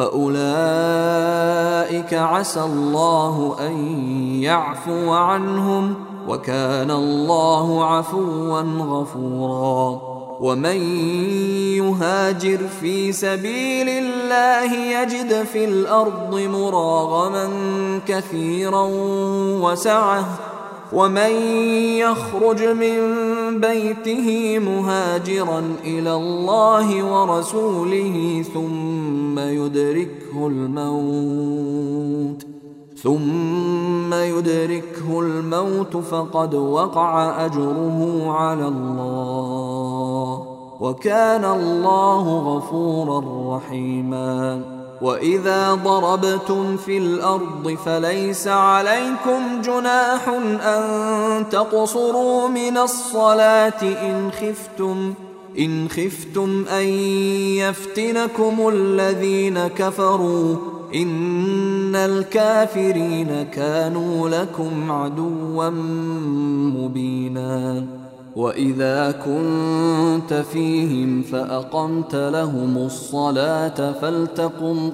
فأولئك عسى الله أن يعفو عنهم وكان الله عفوا غفورا. ومن يهاجر في سبيل الله يجد في الأرض مراغما كثيرا وسعة ومن يخرج من بيته مهاجرا إلى الله ورسوله ثم يدركه الموت ثم يدركه الموت فقد وقع أجره على الله وكان الله غفورا رحيما. وإذا ضربتم في الأرض فليس عليكم جناح أن تقصروا من الصلاة إن خفتم إن خفتم أن يفتنكم الذين كفروا إن الكافرين كانوا لكم عدوا مبينا. وإذا كنت فيهم فأقمت لهم الصلاة فلتقم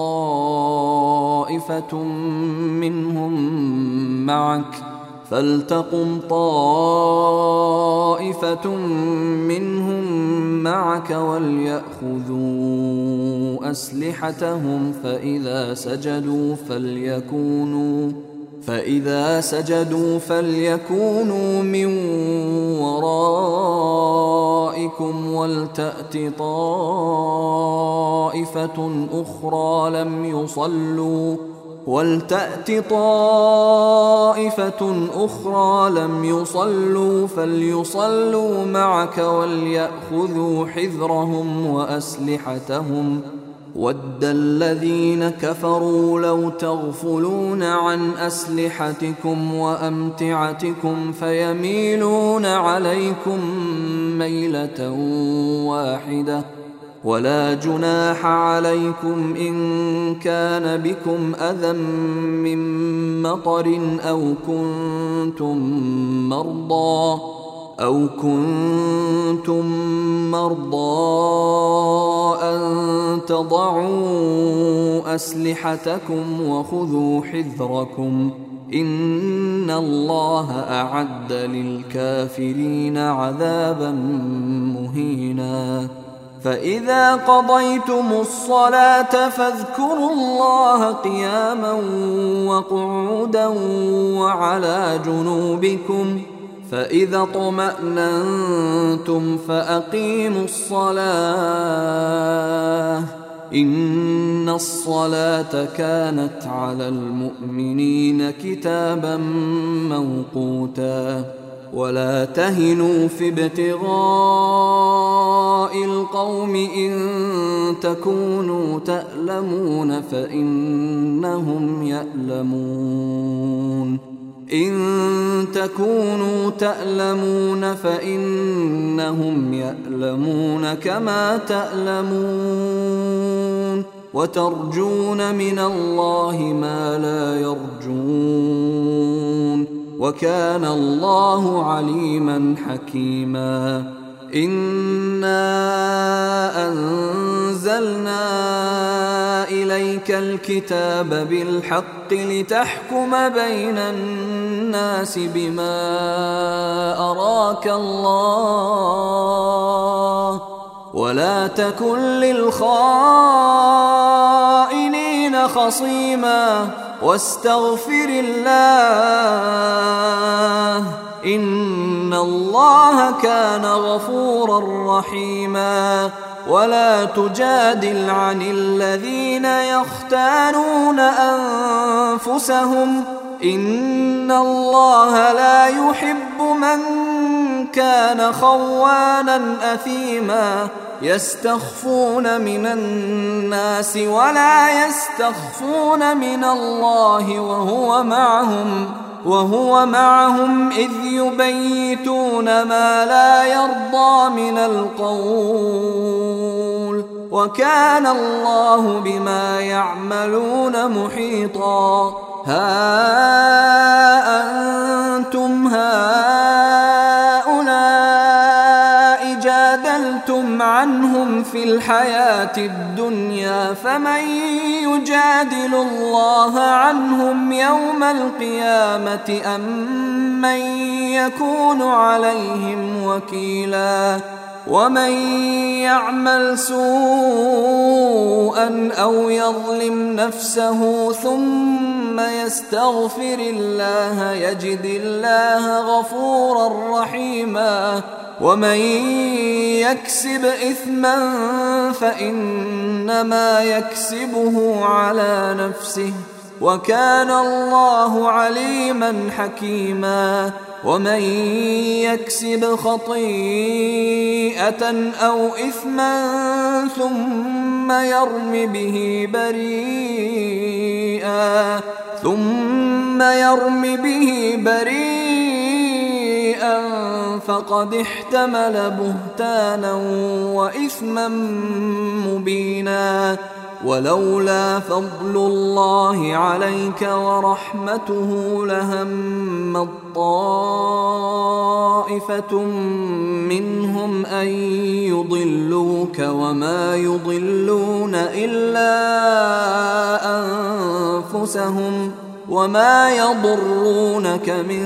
طائفة منهم معك فلتقم طائفة منهم معك وليأخذوا أسلحتهم فإذا سجدوا فليكونوا فإذا سجدوا فليكونوا من ورائكم ولتأت طائفة أخرى لم يصلوا ولتأت طائفة أخرى لم يصلوا فليصلوا معك وليأخذوا حذرهم وأسلحتهم ود الذين كفروا لو تغفلون عن أسلحتكم وأمتعتكم فيميلون عليكم ميلة واحدة ولا جناح عليكم إن كان بكم أذى من مطر أو كنتم مرضى أو كنتم مرضى أن تضعوا أسلحتكم وخذوا حذركم إن الله أعد للكافرين عذابا مهينا. فإذا قضيتم الصلاة فاذكروا الله قياما وقعودا وعلى جنوبكم فإذا اطمأننتم فأقيموا الصلاة إن الصلاة كانت على المؤمنين كتابا موقوتا. ولا تهنوا في ابتغاء القوم إن تكونوا تألمون فإنهم يألمون إن تكونوا تألمون فإنهم يألمون كما تألمون وترجون من الله ما لا يرجون وكان الله عليما حكيما. إنا أنزلنا إليك الكتاب بالحق لتحكم بين الناس بما أراك الله ولا تكن للخائنين خصيما واستغفر الله إن الله كان غفورا رحيما. ولا تجادل عن الذين يختانون أنفسهم إن الله لا يحب من كان خوانا أثيما يستخفون من الناس ولا يستخفون من الله وهو معهم وهو معهم إذ يبيتون ما لا يرضى من القول وكان الله بما يعملون محيطا. ها أنتم هؤلاء جادلتم عنهم في الحياة الدنيا فمن يجادل الله عنهم يوم القيامة أم من يكون عليهم وكيلا. ومن يعمل سوءا أو يظلم نفسه ثم يستغفر الله يجد الله غفورا رحيما. ومن يكسب إثما فإنما يكسبه على نفسه وكان الله عليما حكيما. ومن يكسب خطيئة أو إثما ثم يرم به بريئا ثم يرم به بريئا فقد احتمل بهتانا وإثما مبينا. ولولا فضل الله عليك ورحمته لهم طائفة منهم أن يضلوك وما يضلون إلا أنفسهم وما يضرونك من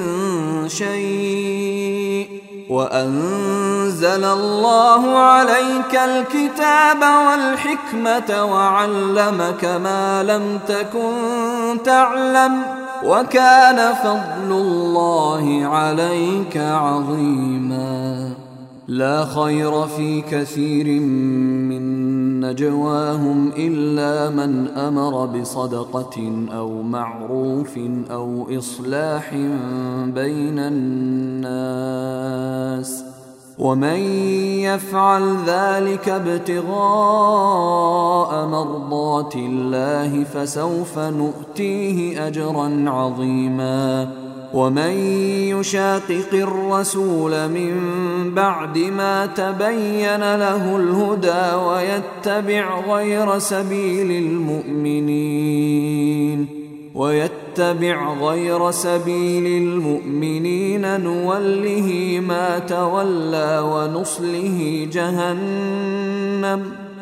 شيء وأنزل الله عليك الكتاب والحكمة وعلمك ما لم تكن تعلم وكان فضل الله عليك عظيما. لا خير في كثير من نجواهم إلا من أمر بصدقة أو معروف أو إصلاح بين الناس ومن يفعل ذلك ابتغاء مرضات الله فسوف نؤتيه أجرا عظيما. ومن يشاقق الرسول من بعد ما تبين له الهدى ويتبع غير سبيل المؤمنين ويتبع غير سبيل المؤمنين نوله ما تولى ونصله جهنم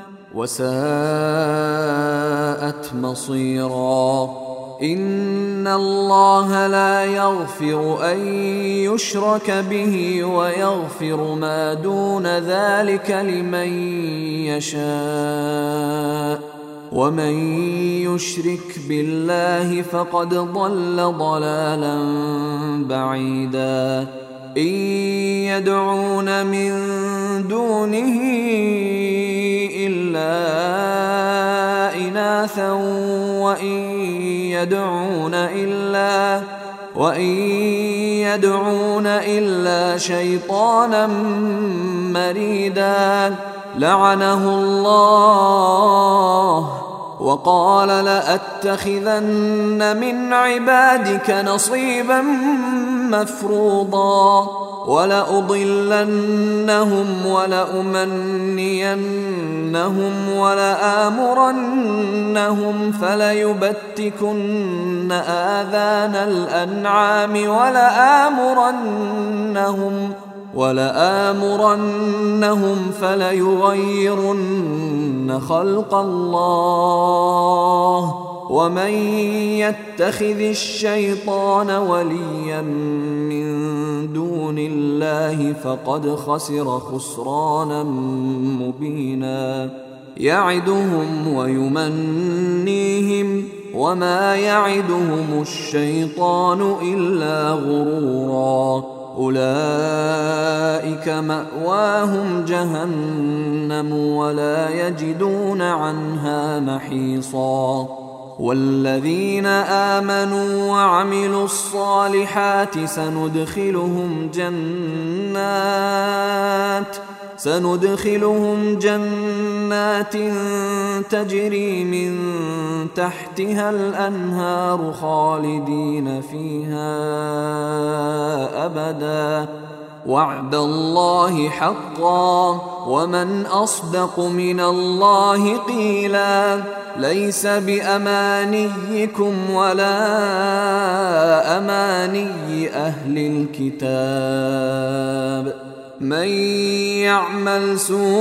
وساءت مصيرا. إن الله لا يغفر أن يشرك به ويغفر ما دون ذلك لمن يشاء ومن يشرك بالله فقد ضل ضلالا بعيدا. إن يدعون من دونه إلا إناثا وإن يدعون إلا وإن يدعون إلا شيطانا مريدا لعنه الله وقال لأتخذن من عبادك نصيبا مفروضا ولأضلنهم ولأمنينهم ولآمرنهم فليبتكن آذان الأنعام ولآمرنهم ولآمرنهم فليغيرن خلق الله ومن يتخذ الشيطان وليا من دون الله فقد خسر خسرانا مبينا. يعدهم ويمنيهم وما يعدهم الشيطان إلا غرورا. أولئك مأواهم جهنم ولا يجدون عنها محيصا. والذين آمنوا وعملوا الصالحات سندخلهم جنات سندخلهم جنات تجري من تحتها الأنهار خالدين فيها أبدا وعد الله حقا ومن أصدق من الله قيلا. ليس بأمانيكم ولا أماني أهل الكتاب من يعمل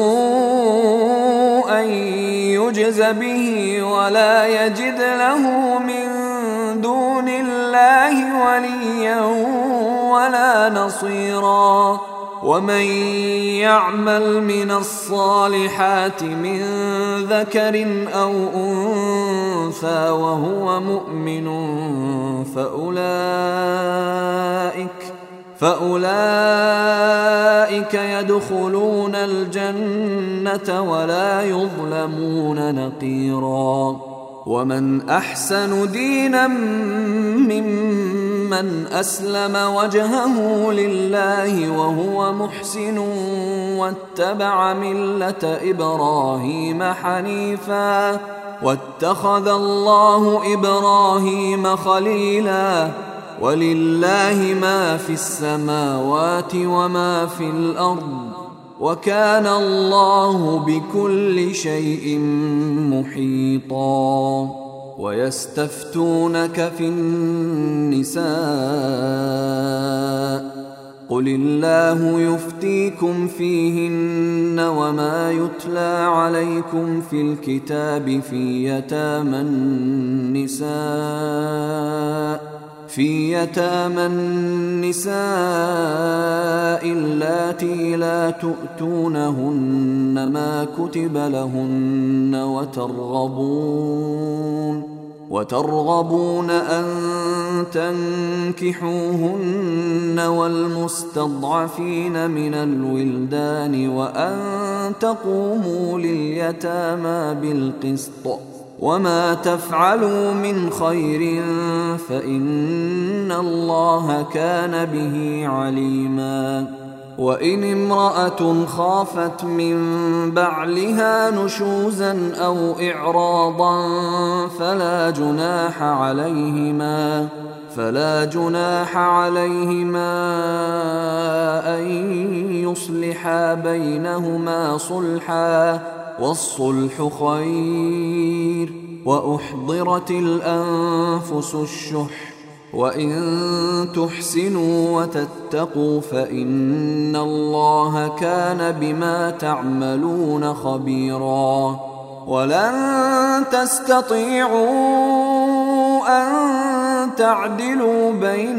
سوءا يجز به ولا يجد له من دون الله وليا ولا نصيرا. ومن يعمل من الصالحات من ذكر أو أنثى وهو مؤمن فأولئك فأولئك يدخلون الجنة ولا يظلمون نقيرا. ومن أحسن دينا ممن من أسلم وجهه لله وهو محسن واتبع ملة إبراهيم حنيفا واتخذ الله إبراهيم خليلا ولله ما في السماوات وما في الأرض وكان الله بكل شيء محيطا. ويستفتونك في النساء قل الله يفتيكم فيهن وما يتلى عليكم في الكتاب في يتامى النساء في يتامى النساء اللاتي لا تؤتونهن ما كتب لهن وترغبون وترغبون أن تنكحوهن والمستضعفين من الولدان وأن تقوموا لليتامى بالقسط وما تفعلوا من خير فإن الله كان به عليما. وإن امرأة خافت من بعلها نشوزا أو إعراضا فلا جناح عليهما فلا جناح عليهما أن يصلحا بينهما صلحا والصلح خير وأحضرت الأنفس الشح وإن تحسنوا وتتقوا فإن الله كان بما تعملون خبيرا. ولن تستطيعوا أن تعدلوا بين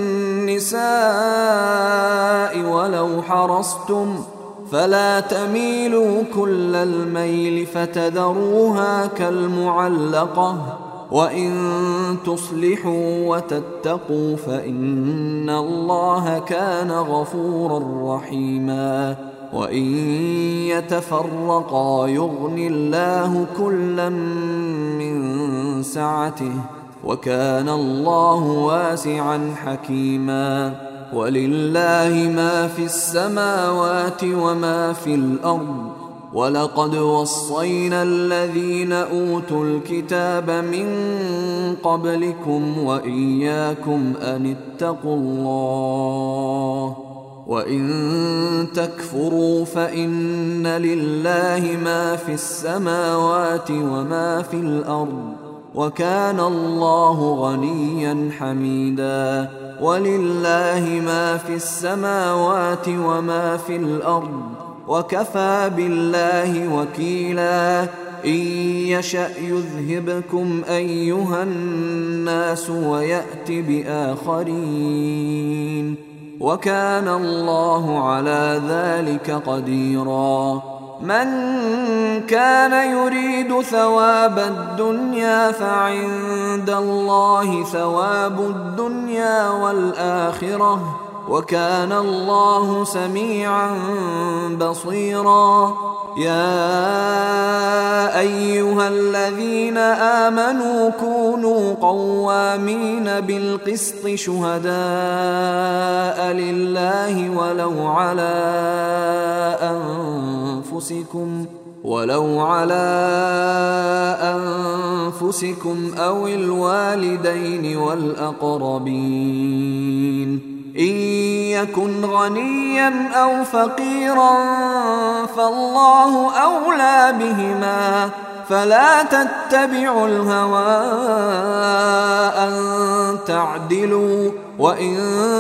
النساء ولو حرصتم فلا تميلوا كل الميل فتذروها كالمعلقة وإن تصلحوا وتتقوا فإن الله كان غفورا رحيما. وإن يتفرقا يغن الله كلا من سعته وكان الله واسعا حكيما. ولله ما في السماوات وما في الأرض ولقد وصينا الذين أوتوا الكتاب من قبلكم وإياكم أن اتقوا الله وإن تكفروا فإن لله ما في السماوات وما في الأرض وكان الله غنيا حميدا. ولله ما في السماوات وما في الأرض وكفى بالله وكيلا. إن يشأ يذهبكم أيها الناس ويأت بآخرين وكان الله على ذلك قديرا. من كان يريد ثواب الدنيا فعند الله ثواب الدنيا والآخرة وكان الله سميعا بصيرا. يا أيها الذين آمنوا كونوا قوامين بالقسط شهداء لله ولو على أنفسكم ولو على أنفسكم أو الوالدين والأقربين إن يكن غنيا أو فقيرا فالله أولى بهما فلا تتبعوا الهوى أن تعدلوا وإن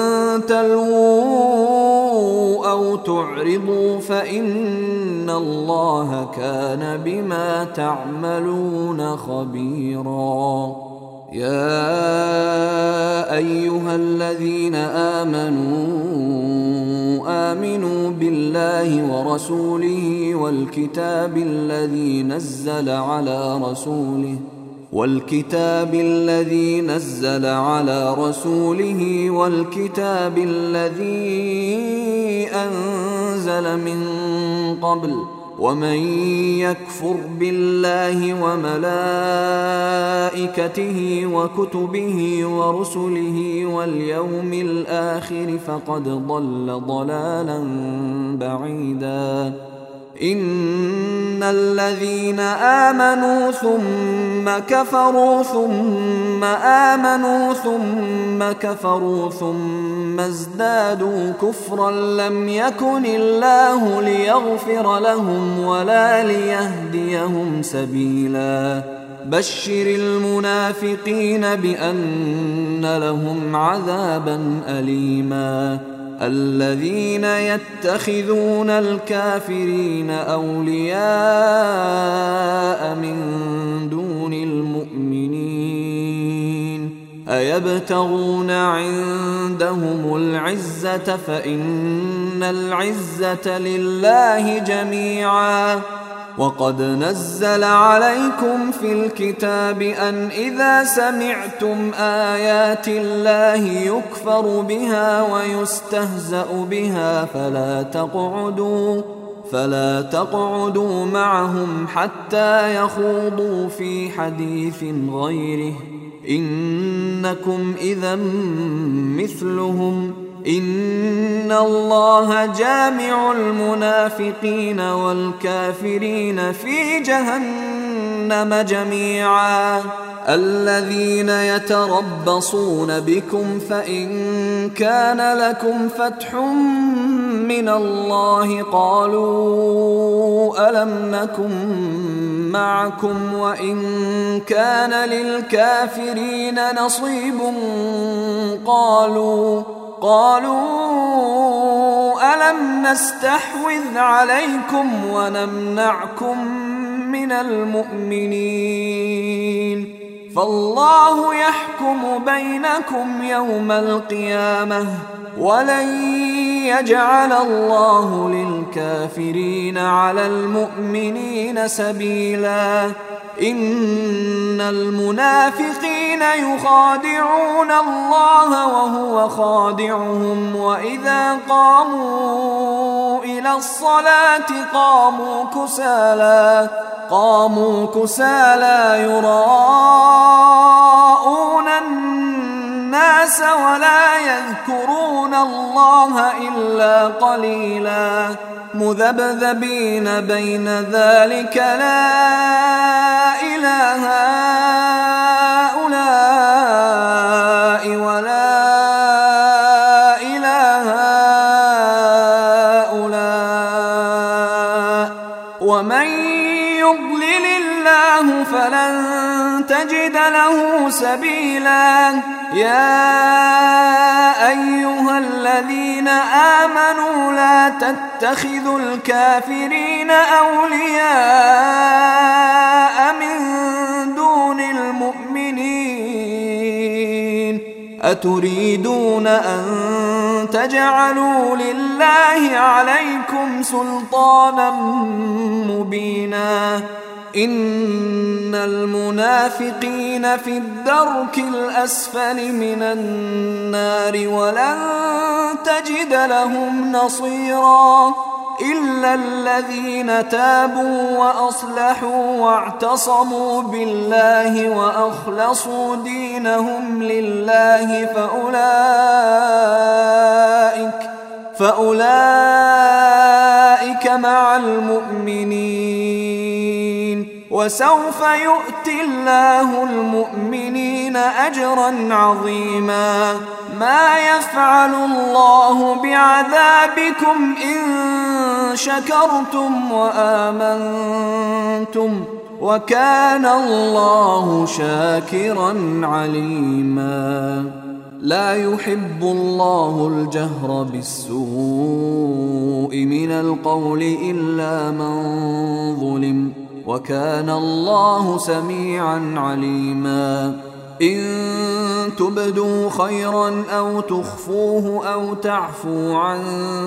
تلووا أو تعرضوا فإن الله كان بما تعملون خبيرا. يا أيها الذين آمنوا آمنوا بالله ورسوله والكتاب الذي نزل على رسوله والكتاب الذي نزل على رسوله والكتاب الذي أنزل من قبل ومن يكفر بالله وملائكته وكتبه ورسله واليوم الآخر فقد ضل ضلالا بعيدا. إن الذين آمنوا ثم كفروا ثم آمنوا ثم كفروا ثم ازدادوا كفرا لم يكن الله ليغفر لهم ولا ليهديهم سبيلا. بشر المنافقين بأن لهم عذابا أليما. الذين يتخذون الكافرين أولياء من دون المؤمنين أيبتغون عندهم العزة فإن العزة لله جميعا. وقد نزل عليكم في الكتاب أن إذا سمعتم آيات الله يكفر بها ويستهزأ بها فلا تقعدوا فلا تقعدوا معهم حتى يخوضوا في حديث غيره إنكم إذا مثلهم. إن الله جامع المنافقين والكافرين في جهنم جميعا. الذين يتربصون بكم فإن كان لكم فتح من الله قالوا ألم نكن معكم وإن كان للكافرين نصيب قالوا قالوا ألم نستحوذ عليكم ونمنعكم من المؤمنين فالله يحكم بينكم يوم القيامة ولن يجعل الله للكافرين على المؤمنين سبيلا. إن المنافقين يخادعون الله وهو خادعهم وإذا قاموا إلى الصلاة قاموا كسالى قاموا كسالى يراءون الناس ولا يذكرون الله إلا قليلا مذبذبين بين ذلك لا إله هؤلاء ولا إله هؤلاء ومن يضلل الله فلن تجد له سبيلا. يا أيها الذين آمنوا لا تتخذوا الكافرين أولياء من دون المؤمنين أتريدون أن تجعلوا لله عليكم سلطانا مبينا. إن المنافقين في الدرك الأسفل من النار ولن تجد لهم نصيرا إلا الذين تابوا وأصلحوا واعتصموا بالله وأخلصوا دينهم لله فأولئك فأولئك مع المؤمنين وسوف يؤتي الله المؤمنين أجرا عظيما. ما يفعل الله بعذابكم إن شكرتم وآمنتم وكان الله شاكرا عليما. لا يحب الله الجهر بالسوء من القول إلا من ظلم وكان الله سميعا عليما. إن تبدوا خيرا أو تخفوه أو تعفوا عن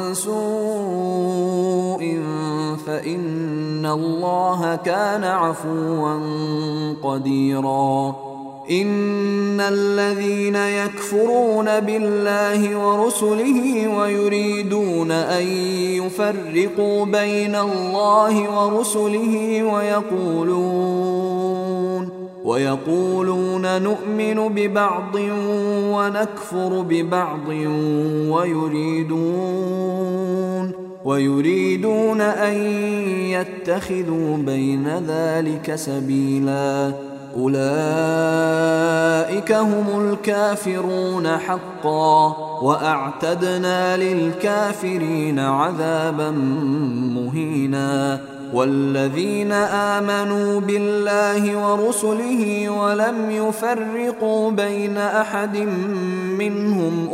سوء فإن الله كان عفوا قديرا. إن الذين يكفرون بالله ورسله ويريدون أن يفرقوا بين الله ورسله ويقولون ويقولون نؤمن ببعض ونكفر ببعض ويريدون ويريدون أن يتخذوا بين ذلك سبيلا أولئك هم الكافرون حقا وأعتدنا للكافرين عذابا مهينا والذين آمنوا بالله ورسله ولم يفرقوا بين أحد منهم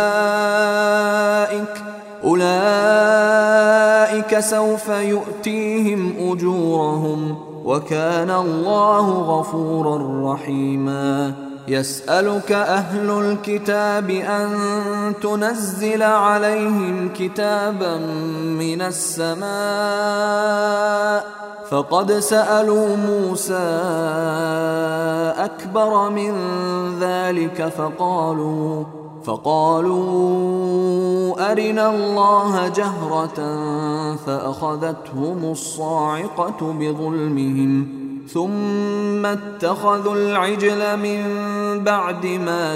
أولئك أولئك سوف يؤتيهم أجورهم وكان الله غفورا رحيما يسألك أهل الكتاب أن تنزل عليهم كتابا من السماء فقد سألوا موسى أكبر من ذلك فقالوا فقالوا أرنا الله جهرة فأخذتهم الصاعقة بظلمهم ثم اتخذوا العجل من بعد ما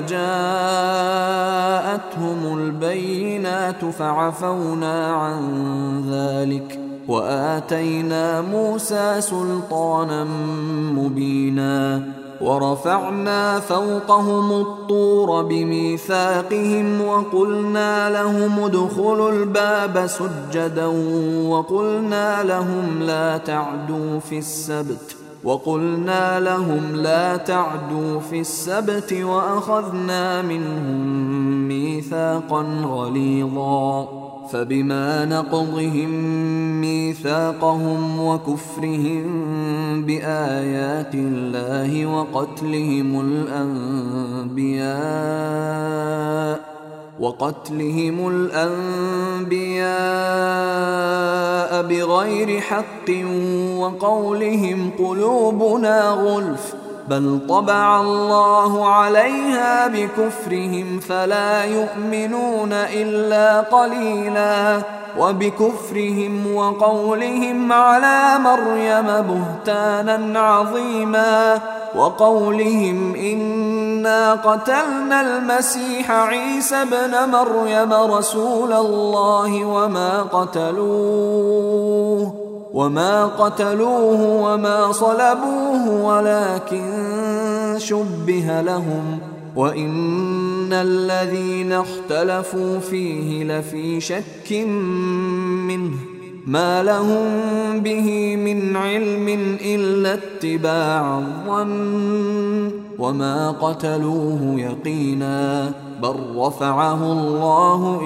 جاءتهم البينات فعفونا عن ذلك وآتينا موسى سلطانا مبينا ورفعنا فوقهم الطور بميثاقهم وقلنا لهم ادخلوا الباب سجدا وقلنا لهم لا تعدوا في السبت وقلنا لهم لا تعدوا في السبت وأخذنا منهم ميثاقا غليظا فبما نقضهم ميثاقهم وكفرهم بآيات الله وقتلهم الأنبياء وقتلهم الأنبياء بغير حق وقولهم قلوبنا غلف بل طبع الله عليها بكفرهم فلا يؤمنون إلا قليلا وبكفرهم وقولهم على مريم بهتانا عظيما وقولهم إنا قتلنا المسيح عيسى ابن مريم رسول الله وما قتلوه وما قتلوه وما صلبوه ولكن شبه لهم وإن الذين اختلفوا فيه لفي شك منه ما لهم به من علم إلا اتباع الظن وما قتلوه يقينا بل رفعه الله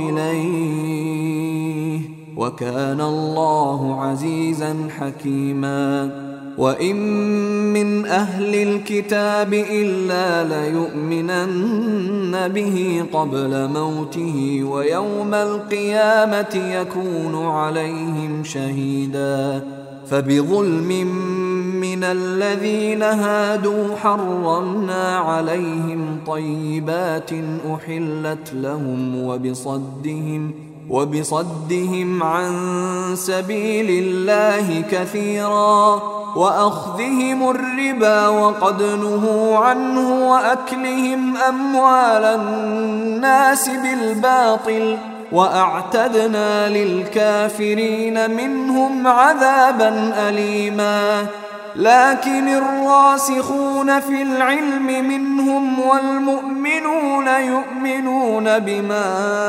إليه وكان الله عزيزا حكيما وإن من أهل الكتاب إلا ليؤمنن به قبل موته ويوم القيامة يكون عليهم شهيدا فبظلم من الذين هادوا حرمنا عليهم طيبات أحلت لهم وبصدهم وبصدهم عن سبيل الله كثيرا وأخذهم الربا وقد نهوا عنه وأكلهم أموال الناس بالباطل وأعتدنا للكافرين منهم عذابا أليما لكن الراسخون في العلم منهم والمؤمنون يؤمنون بما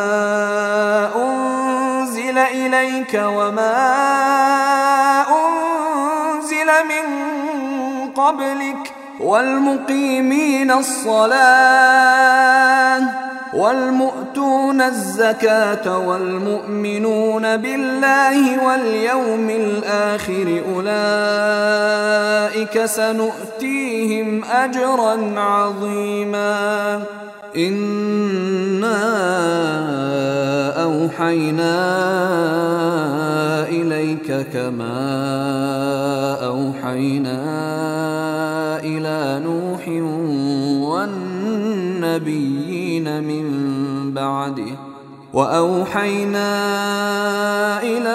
أنزل إليك وما أنزل من قبلك والمقيمين الصلاة والمؤتون الزكاة والمؤمنون بالله واليوم الآخر أولئك سنؤتيهم أجرا عظيما إنا أوحينا إليك كما أوحينا إلى نوح النبيين من بعده. وأوحينا إلى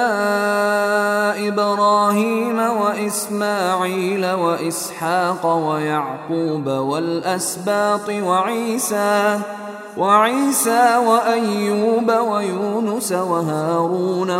إبراهيم وإسماعيل وإسحاق ويعقوب والأسباط وعيسى وعيسى وأيوب ويونس وهارون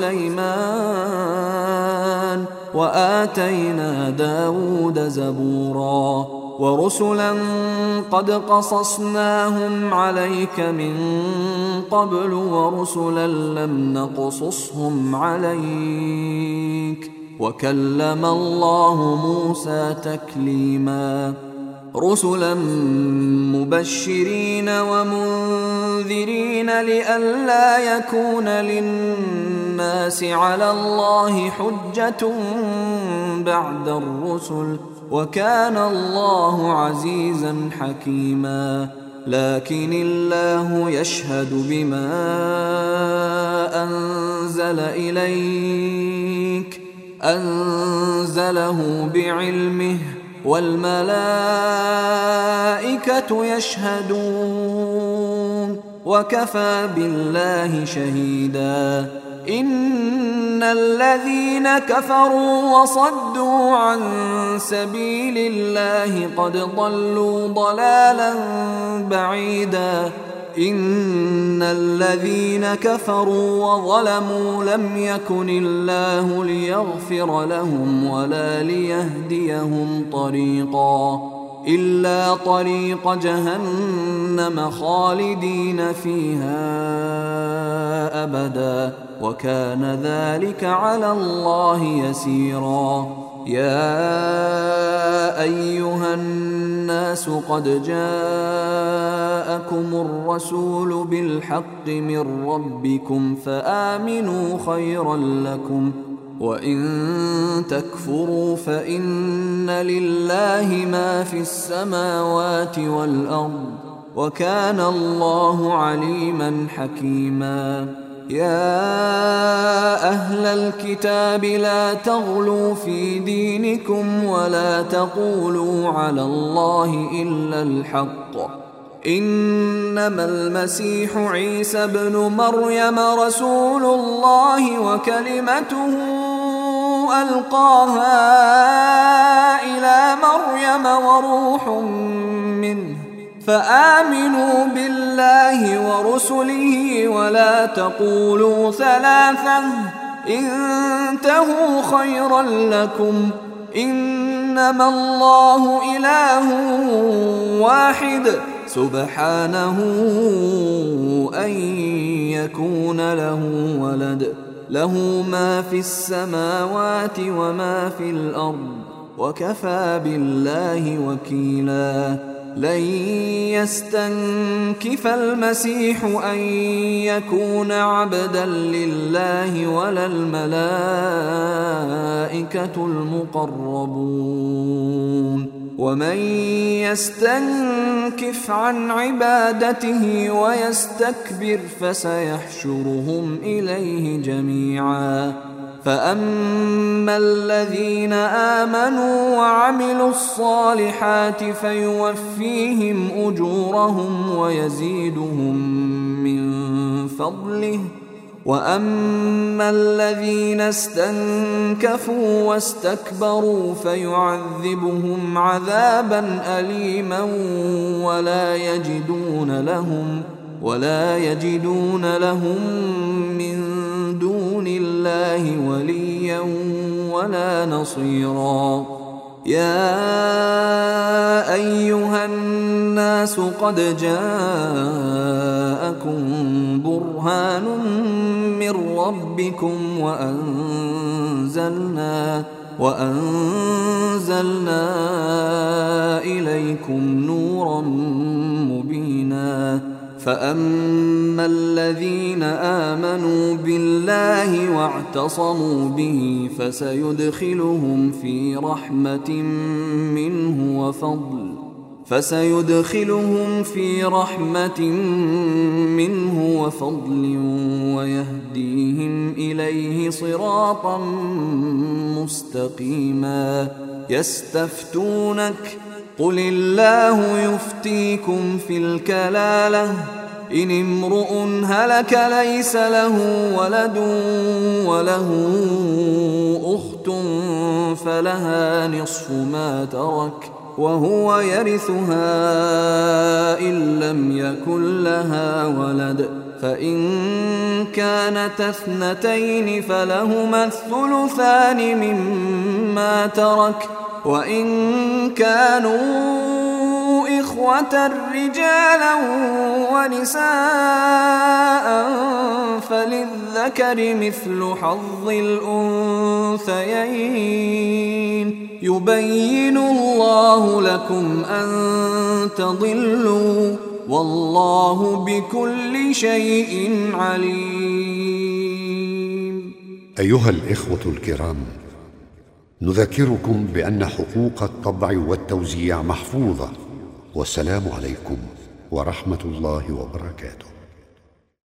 وسليمان وآتينا داود زبورا ورسلا قد قصصناهم عليك من قبل ورسلا لم نقصصهم عليك وكلم الله موسى تكليما رسلا مبشرين ومنذرين لئلا يكون للناس على الله حجة بعد الرسل وكان الله عزيزا حكيما. لكن الله يشهد بما أنزل إليك أنزله بعلمه والملائكة يشهدون وكفى بالله شهيدا. إن الذين كفروا وصدوا عن سبيل الله قد ضلوا ضلالا بعيدا. إن الذين كفروا وظلموا لم يكن الله ليغفر لهم ولا ليهديهم طريقا إلا طريق جهنم خالدين فيها أبدا وكان ذلك على الله يسيرا. يا أيها الناس قد جاءكم الرسول بالحق من ربكم فآمنوا خيرا لكم وإن تكفروا فإن لله ما في السماوات والأرض وكان الله عليما حكيما. يا أهل الكتاب لا تغلوا في دينكم ولا تقولوا على الله إلا الحق إنما المسيح عيسى ابن مريم رسول الله وكلمته ألقاها إلى مريم وروح منه فآمنوا بالله ورسله ولا تقولوا ثلاثة انتهوا خيرا لكم إنما الله إله واحد سبحانه أن يكون له ولد له ما في السماوات وما في الأرض وكفى بالله وكيلا. لن يستنكف المسيح أن يكون عبدا لله ولا الملائكة المقربون ومن يستنكف عن عبادته ويستكبر فسيحشرهم إليه جميعا. فأما الذين آمنوا وعملوا الصالحات فيوفيهم أجورهم ويزيدهم من فضله وأما الذين استنكفوا واستكبروا فيعذبهم عذابا أليما ولا يجدون لهم ولا يجدون لهم من دون الله وليا ولا نصيرا. يا أيها الناس قد جاءكم برهان من ربكم وأنزلنا وأنزلنا إليكم نورا مبينا. فأما الذين آمنوا بالله واعتصموا به فسيدخلهم في رحمة منه وفضل فسيدخلهم في رحمة منه وفضل ويهديهم إليه صراطا مستقيما. يستفتونك قل الله يفتيكم في الكلالة إن امرؤ هلك ليس له ولد وله أخت فلها نصف ما ترك وهو يرثها إن لم يكن لها ولد فإن كانت اثنتين فلهما الثلثان مما ترك وإن كانوا إخوة رجالا ونساء فللذكر مثل حظ الأنثيين يبين الله لكم أن تضلوا والله بكل شيء عليم. أيها الإخوة الكرام، نذكركم بأن حقوق الطبع والتوزيع محفوظة، والسلام عليكم ورحمة الله وبركاته.